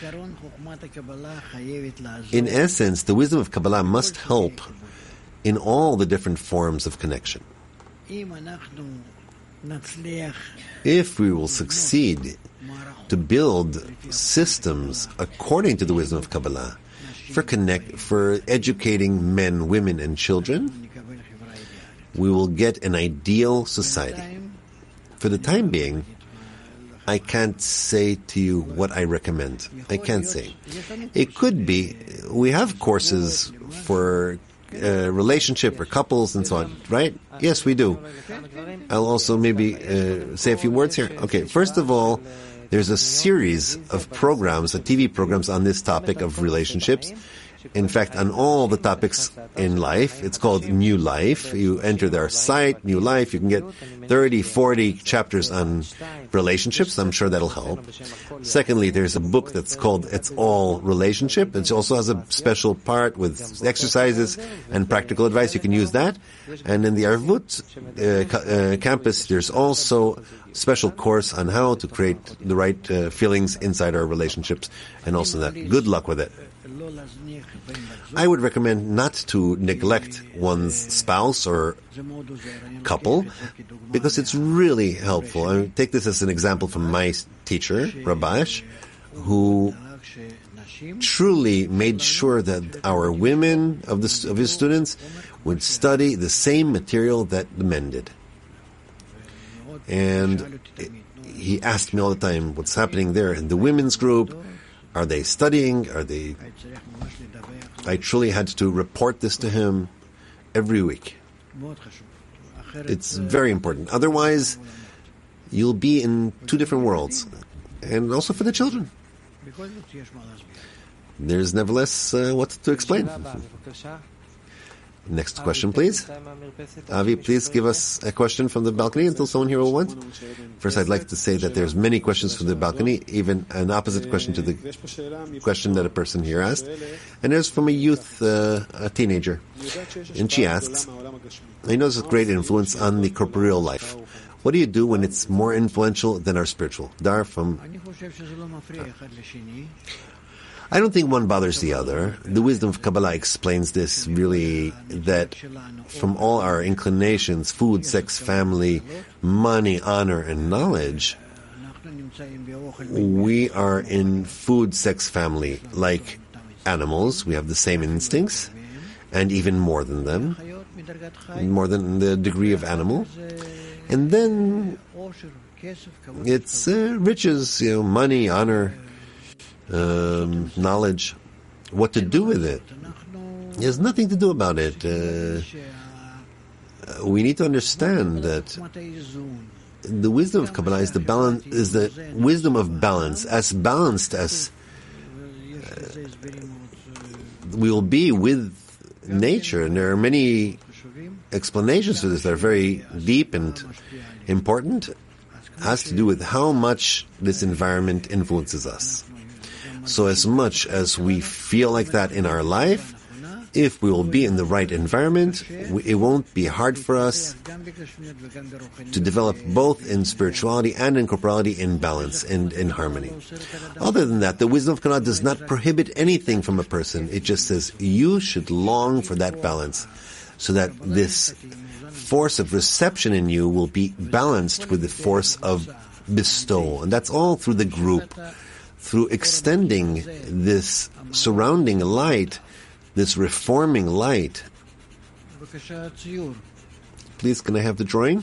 In essence, the wisdom of Kabbalah must help in all the different forms of connection. If we will succeed to build systems according to the wisdom of Kabbalah for connect, for educating men, women, and children, we will get an ideal society. For the time being, I can't say to you what I recommend. I can't say. It could be, we have courses for uh, relationship or couples and so on, right? Yes, we do. I'll also maybe uh, say a few words here. Okay, first of all, there's a series of programs, uh, T V programs on this topic of relationships. In fact, on all the topics in life, it's called New Life. You enter their site, New Life, you can get thirty, forty chapters on relationships. I'm sure that'll help. Secondly, there's a book that's called It's All Relationship. It also has a special part with exercises and practical advice. You can use that. And in the Arvut uh, uh, campus, there's also a special course on how to create the right uh, feelings inside our relationships and also that. Good luck with it. I would recommend not to neglect one's spouse or couple because it's really helpful. I take this as an example from my teacher, Rabash, who truly made sure that our women of, the, of his students would study the same material that the men did. And he asked me all the time, what's happening there in the women's group? Are they studying? Are they... I truly had to report this to him every week. It's very important. Otherwise, you'll be in two different worlds. And also for the children. There's nevertheless uh, what to explain. Next question, please. Avi, please give us a question from the balcony until someone here will want. First, I'd like to say that there's many questions from the balcony, even an opposite question to the question that a person here asked. And there's from a youth, uh, a teenager. And she asks, I know there's a great influence on the corporeal life. What do you do when it's more influential than our spiritual? Dar from... I don't think one bothers the other. The wisdom of Kabbalah explains this really, that from all our inclinations, food, sex, family, money, honor, and knowledge, we are in food, sex, family. Like animals, we have the same instincts, and even more than them, more than the degree of animal. And then it's uh, riches, you know, money, honor, um, knowledge. What to do with it? There's nothing to do about it. Uh, we need to understand that the wisdom of Kabbalah is the balance, is the wisdom of balance, as balanced as uh, we will be with nature. And there are many explanations for this that are very deep and important. It has to do with how much this environment influences us. So as much as we feel like that in our life, if we will be in the right environment, it won't be hard for us to develop both in spirituality and in corporality in balance and in harmony. Other than that, the wisdom of Kabbalah does not prohibit anything from a person. It just says you should long for that balance, so that this force of reception in you will be balanced with the force of bestowal. And that's all through the group, through extending this surrounding light, this reforming light. Please, can I have the drawing?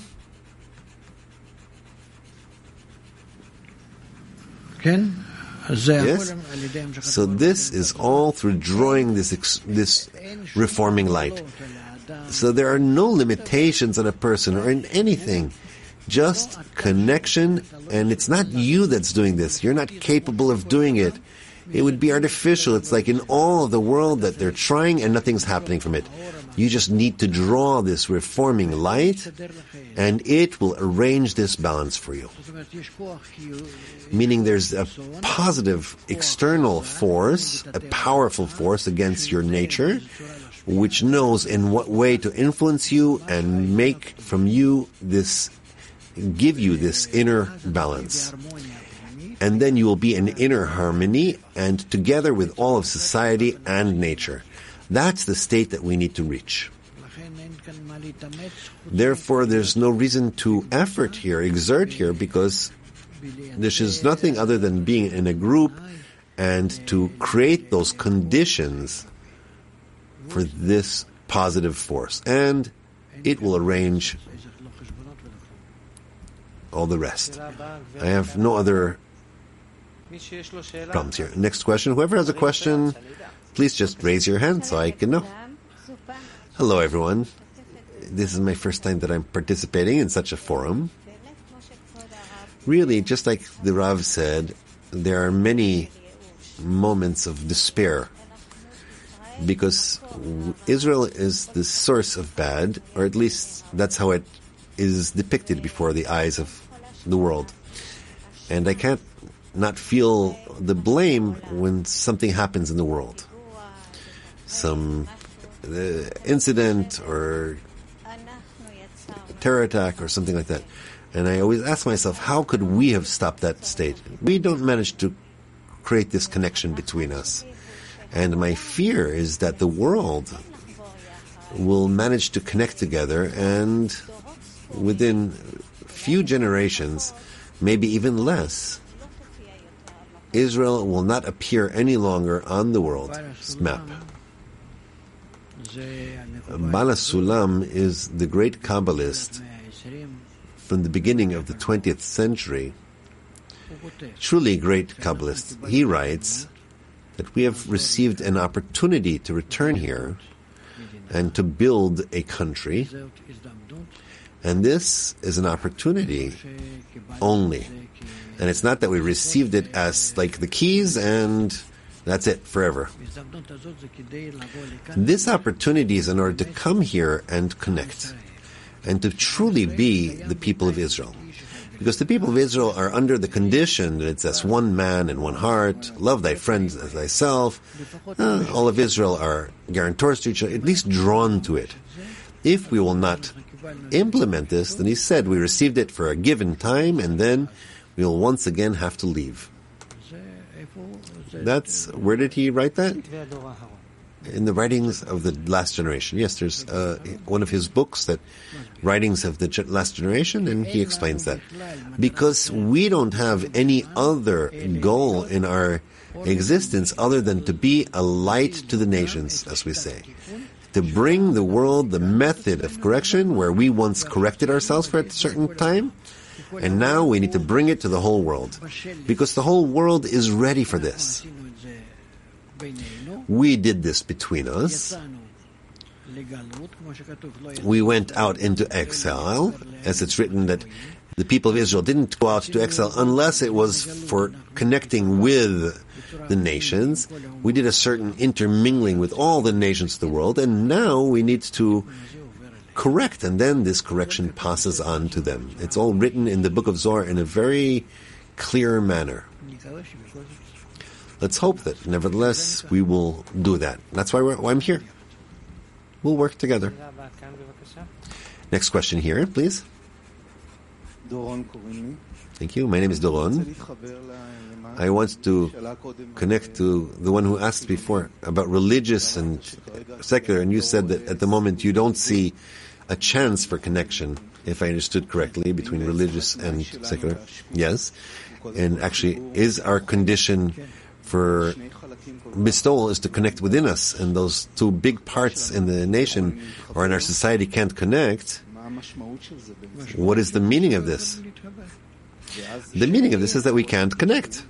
Yes. So this is all through drawing this ex- this reforming light. So there are no limitations on a person or in anything. Just connection, and it's not you that's doing this. You're not capable of doing it. It would be artificial. It's like in all of the world that they're trying and nothing's happening from it. You just need to draw this reforming light, and it will arrange this balance for you. Meaning there's a positive external force, a powerful force against your nature, which knows in what way to influence you and make from you this, give you this inner balance. And then you will be in inner harmony and together with all of society and nature. That's the state that we need to reach. Therefore, there's no reason to effort here, exert here, because this is nothing other than being in a group and to create those conditions for this positive force. And it will arrange all the rest. I have no other problems here. Next question. Whoever has a question, please just raise your hand so I can know. Hello, everyone. This is my first time that I'm participating in such a forum. Really, just like the Rav said, there are many moments of despair because Israel is the source of bad, or at least that's how it is depicted before the eyes of the world. And I can't not feel the blame when something happens in the world. Some uh, incident or terror attack or something like that. And I always ask myself, how could we have stopped that state? We don't manage to create this connection between us. And my fear is that the world will manage to connect together, and within few generations, maybe even less, Israel will not appear any longer on the world's map. Baal HaSulam is the great Kabbalist from the beginning of the twentieth century, truly great Kabbalist. He writes that we have received an opportunity to return here and to build a country, and this is an opportunity only. And it's not that we received it as like the keys and that's it forever. This opportunity is in order to come here and connect and to truly be the people of Israel. Because the people of Israel are under the condition that it's as one man and one heart, love thy friends as thyself. Uh, all of Israel are guarantors to each other, at least drawn to it. If we will not implement this, then he said we received it for a given time and then we will once again have to leave. That's, where did he write that? In the writings of the last generation. Yes, there's uh, one of his books, that writings of the ge- last generation, and he explains that. Because we don't have any other goal in our existence other than to be a light to the nations, as we say. to bring the world the method of correction where we once corrected ourselves for a certain time, and now we need to bring it to the whole world, because the whole world is ready for this. We did this between us. We went out into exile, as it's written that the people of Israel didn't go out to exile unless it was for connecting with the nations. We did a certain intermingling with all the nations of the world, and now we need to correct, and then this correction passes on to them. It's all written in the book of Zohar in a very clear manner. Let's hope that, nevertheless, we will do that. That's why, we're, why I'm here. We'll work together. Next question here, please. Thank you. My name is Doron. I want to connect to the one who asked before about religious and secular, and you said that at the moment you don't see a chance for connection, if I understood correctly, between religious and secular. Yes. And actually, is our condition for bestowal is to connect within us, and those two big parts in the nation or in our society can't connect. What is the meaning of this? The meaning of this is that we can't connect.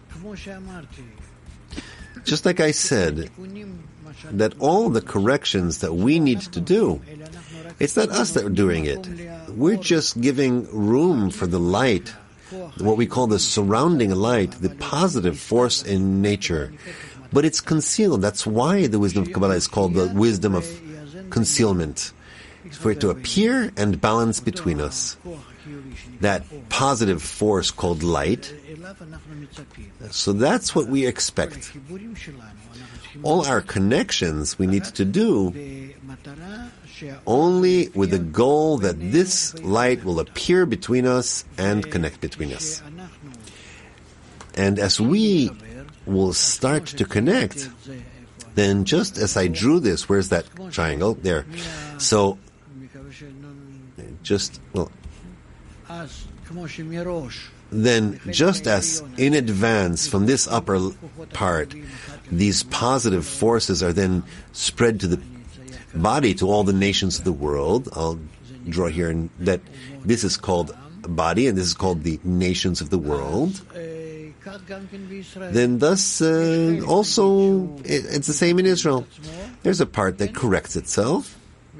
Just like I said, that all the corrections that we need to do, it's not us that are doing it. We're just giving room for the light, what we call the surrounding light, the positive force in nature. But it's concealed. That's why the wisdom of Kabbalah is called the wisdom of concealment. For it to appear and balance between us. That positive force called light. So that's what we expect. All our connections we need to do only with the goal that this light will appear between us and connect between us. And as we will start to connect, then just as I drew this, where's that triangle? There. So, just, well, then just as in advance from this upper part, these positive forces are then spread to the body, to all the nations of the world. I'll draw here in, that this is called body and this is called the nations of the world. Then thus uh, also it, it's the same in Israel. There's a part that corrects itself,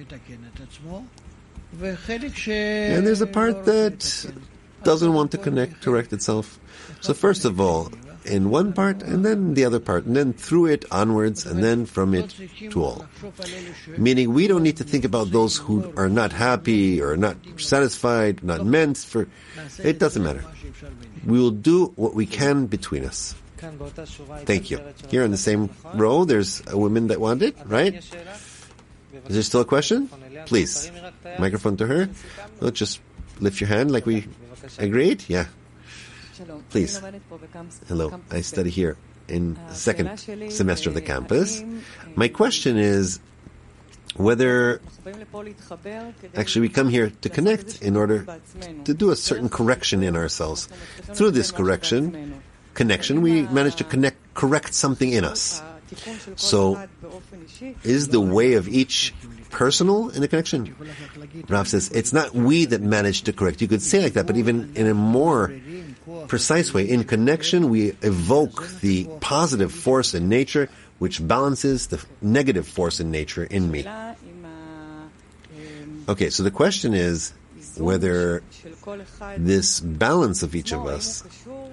and there's a part that doesn't want to connect, correct itself. So first of all, in one part, and then the other part, and then through it onwards, and then from it to all. Meaning we don't need to think about those who are not happy or not satisfied, not meant for. It doesn't matter. We will do what we can between us. Thank you. Here in the same row, there's a woman that wanted, right? Is there still a question? Please. Microphone to her. Well, just lift your hand like we agreed. Yeah. Please. Hello. I study here in the second semester of the campus. My question is whether actually we come here to connect in order to do a certain correction in ourselves. Through this correction, connection, we manage to connect, correct something in us. So, is the way of each personal in the connection? Rav says, it's not we that manage to correct. You could say like that, but even in a more precise way, in connection, we evoke the positive force in nature, which balances the negative force in nature in me. Okay, so the question is whether this balance of each of us,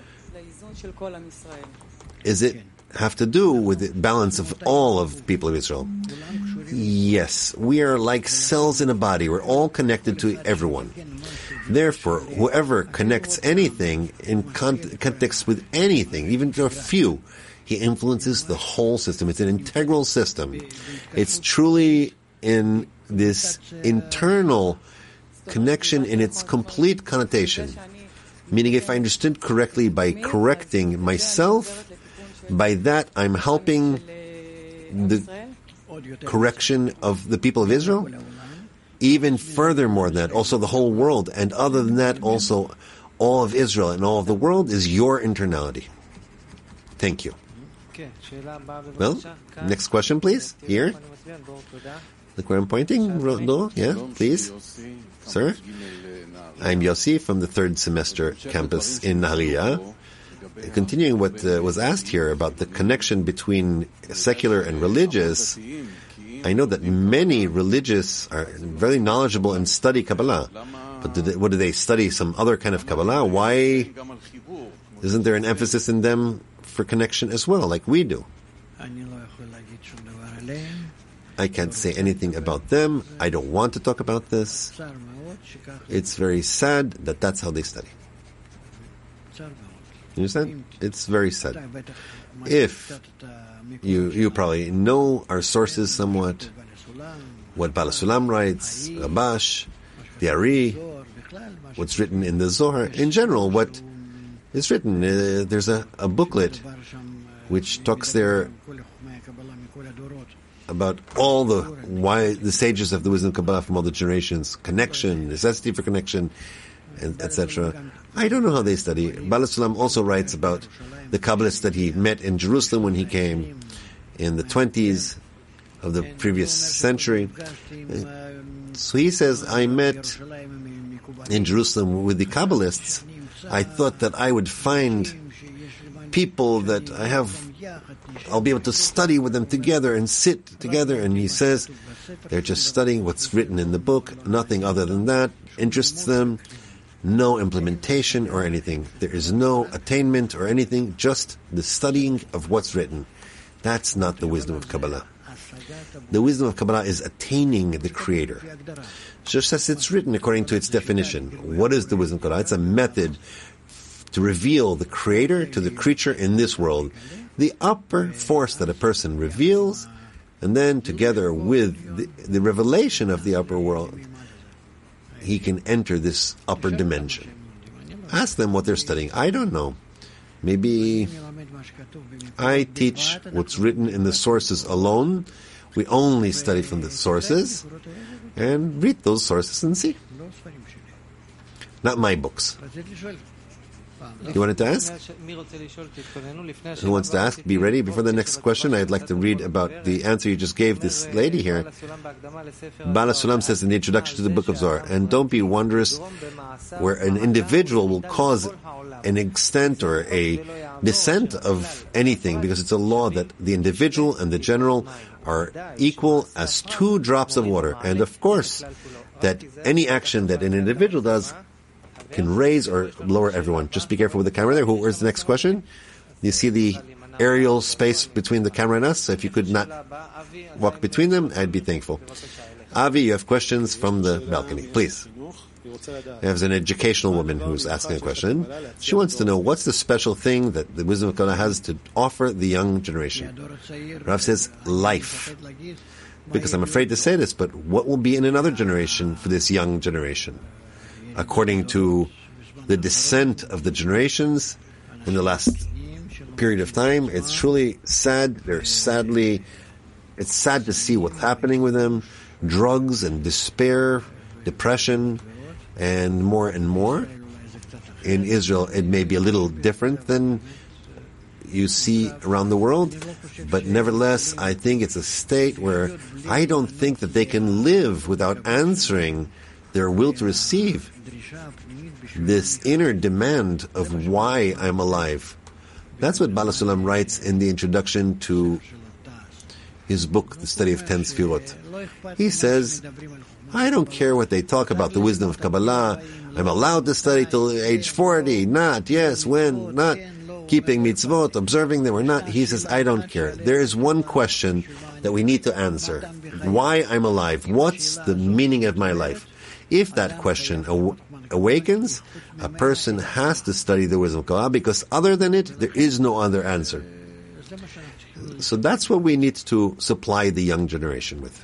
is it have to do with the balance of all of the people of Israel? Yes, we are like cells in a body. We're all connected to everyone. Therefore, whoever connects anything in con- context with anything, even to a few, he influences the whole system. It's an integral system. It's truly in this internal connection in its complete connotation. Meaning, if I understood correctly, by correcting myself, by that I'm helping the correction of the people of Israel. Even furthermore than that, also the whole world. And other than that, also all of Israel and all of the world is your internality. Thank you. Well, next question, please. Here. Look where I'm pointing. No? Yeah, please. Sir? I'm Yossi from the third semester campus in Nahariya. Continuing what uh, was asked here about the connection between secular and religious, I know that many religious are very knowledgeable and study Kabbalah. But do they, what do they study? Some other kind of Kabbalah? Why isn't there an emphasis in them for connection as well, like we do? I can't say anything about them. I don't want to talk about this. It's very sad that that's how they study. You understand? It's very sad. If you you probably know our sources somewhat, what Baal HaSulam writes, Rabash, the Ari, what's written in the Zohar, in general, what is written. Uh, there's a, a booklet which talks there about all the why the sages of the wisdom of Kabbalah from all the generations, connection, necessity for connection, and et cetera. I don't know how they study. Baal HaSulam also writes about the Kabbalists that he met in Jerusalem when he came in the twenties of the previous century. So he says, I met in Jerusalem with the Kabbalists. I thought that I would find people that I have, I'll be able to study with them together and sit together. And he says, they're just studying what's written in the book. Nothing other than that interests them. No implementation or anything. There is no attainment or anything, just the studying of what's written. That's not the wisdom of Kabbalah. The wisdom of Kabbalah is attaining the Creator. Just as it's written according to its definition. What is the wisdom of Kabbalah? It's a method to reveal the Creator to the creature in this world. The upper force that a person reveals, and then together with the, the revelation of the upper world, he can enter this upper dimension. Ask them what they're studying. I don't know. Maybe I teach what's written in the sources alone. We only study from the sources and read those sources and see. Not my books. You wanted to ask? Who wants to ask? Be ready. Before the next question, I'd like to read about the answer you just gave this lady here. Baal HaSulam says in the introduction to the book of Zohar, and don't be wondrous where an individual will cause an extent or a descent of anything, because it's a law that the individual and the general are equal as two drops of water. And of course, that any action that an individual does can raise or lower everyone. Just be careful with the camera there. Who, where's the next question? You see the aerial space between the camera and us? So if you could not walk between them, I'd be thankful. Avi, you have questions from the balcony. Please. There's an educational woman who's asking a question. She wants to know what's the special thing that the wisdom of Kabbalah has to offer the young generation. Rav says, life. Because I'm afraid to say this, but what will be in another generation for this young generation? According to the descent of the generations in the last period of time, it's truly sad. They're sadly, it's sad to see what's happening with them. Drugs and despair, depression, and more and more. In Israel, it may be a little different than you see around the world, but nevertheless, I think it's a state where I don't think that they can live without answering their will to receive this inner demand of why I'm alive. That's what Baal HaSulam writes in the introduction to his book, The Study of Ten Sfirot. He says, I don't care what they talk about the wisdom of Kabbalah. I'm allowed to study till age forty, not, yes, when, not, keeping mitzvot, observing them or not. He says, I don't care. There is one question that we need to answer. Why I'm alive? What's the meaning of my life? If that question aw- awakens, a person has to study the wisdom of Kabbalah, because other than it, there is no other answer. So that's what we need to supply the young generation with.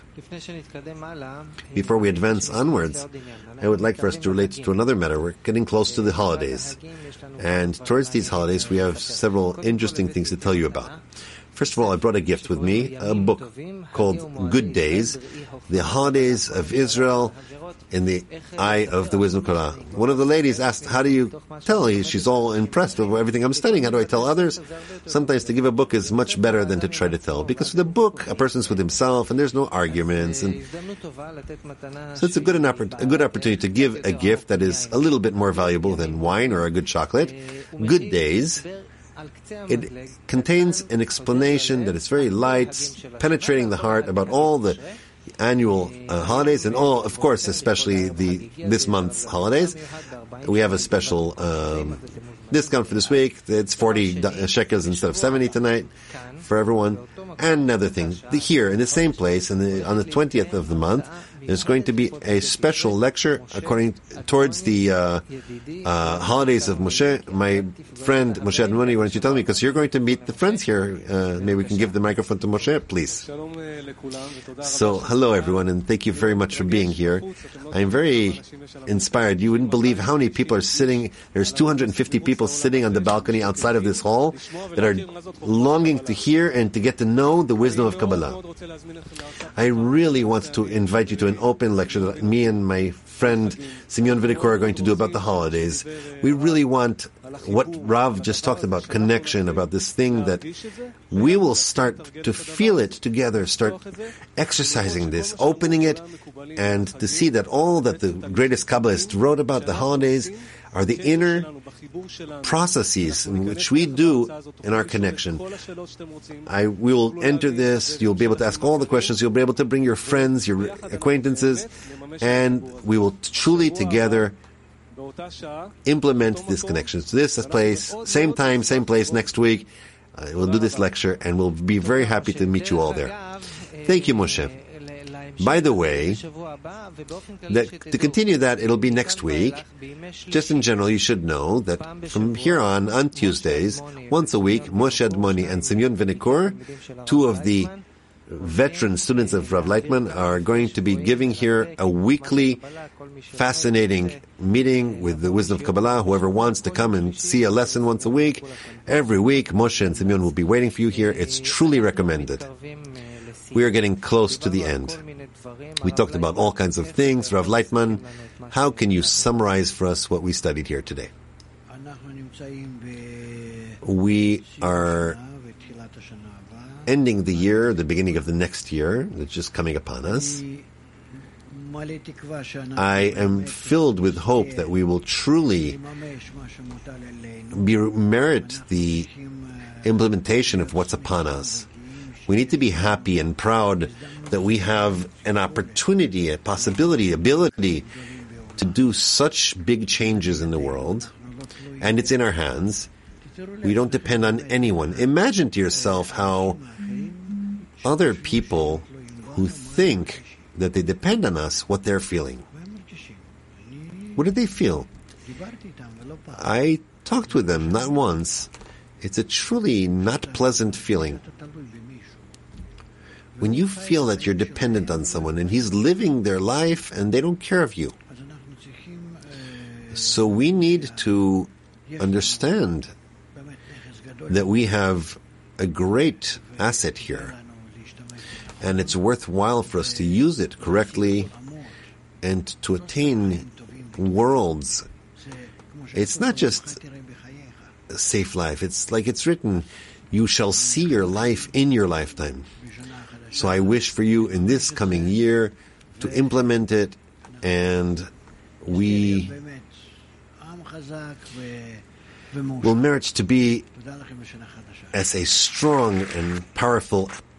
Before we advance onwards, I would like for us to relate to another matter. We're getting close to the holidays. And towards these holidays, we have several interesting things to tell you about. First of all, I brought a gift with me, a book called Good Days, The Holidays of Israel in the eye of the wisdom of Kabbalah. One of the ladies asked, how do you tell? She's all impressed with everything I'm studying. How do I tell others? Sometimes to give a book is much better than to try to tell. Because with a book, a person's with himself, and there's no arguments. And so it's a good, an oppor- a good opportunity to give a gift that is a little bit more valuable than wine or a good chocolate. Good days. It contains an explanation that is very light, penetrating the heart about all the annual uh, holidays and all, of course, especially the this month's holidays. We have a special um, discount for this week. It's forty shekels instead of seventy tonight for everyone. And another thing, the, here in the same place, in the, on the twentieth of the month, there's going to be a special lecture according towards the uh, uh, holidays of Moshe. My friend Moshe Admoni, why don't you tell me? Because you're going to meet the friends here. Uh, maybe we can give the microphone to Moshe, please. So, hello everyone, and thank you very much for being here. I'm very inspired. You wouldn't believe how many people are sitting. There's two hundred fifty people sitting on the balcony outside of this hall that are longing to hear and to get to know the wisdom of Kabbalah. I really want to invite you to an open lecture that me and my friend Simeon Vidikor are going to do about the holidays. We really want what Rav just talked about, connection, about this thing that we will start to feel it together, start exercising this, opening it, and to see that all that the greatest Kabbalists wrote about the holidays are the inner processes in which we do in our connection. I we will enter this. You'll be able to ask all the questions. You'll be able to bring your friends, your acquaintances, and we will truly together implement this connection. So this place, same time, same place next week. Uh, we'll do this lecture, and we'll be very happy to meet you all there. Thank you, Moshe. By the way, that, to continue that, it'll be next week. Just in general, you should know that from here on, on Tuesdays, once a week, Moshe Admoni and Simeon Vidikor, two of the veteran students of Rav Leitman, are going to be giving here a weekly, fascinating meeting with the wisdom of Kabbalah. Whoever wants to come and see a lesson once a week, every week, Moshe and Simeon will be waiting for you here. It's truly recommended. We are getting close to the end. We talked about all kinds of things. Rav Leitman, how can you summarize for us what we studied here today? We are ending the year, the beginning of the next year, that's just coming upon us. I am filled with hope that we will truly be, merit the implementation of what's upon us. We need to be happy and proud that we have an opportunity, a possibility, ability to do such big changes in the world, and it's in our hands. We don't depend on anyone. Imagine to yourself how other people who think that they depend on us, what they're feeling. What did they feel? I talked with them not once. It's a truly not pleasant feeling. When you feel that you're dependent on someone and he's living their life and they don't care of you. So we need to understand that we have a great asset here. And it's worthwhile for us to use it correctly and to attain worlds. It's not just a safe life. It's like it's written, you shall see your life in your lifetime. So I wish for you in this coming year to implement it, and we will merit to be as a strong and powerful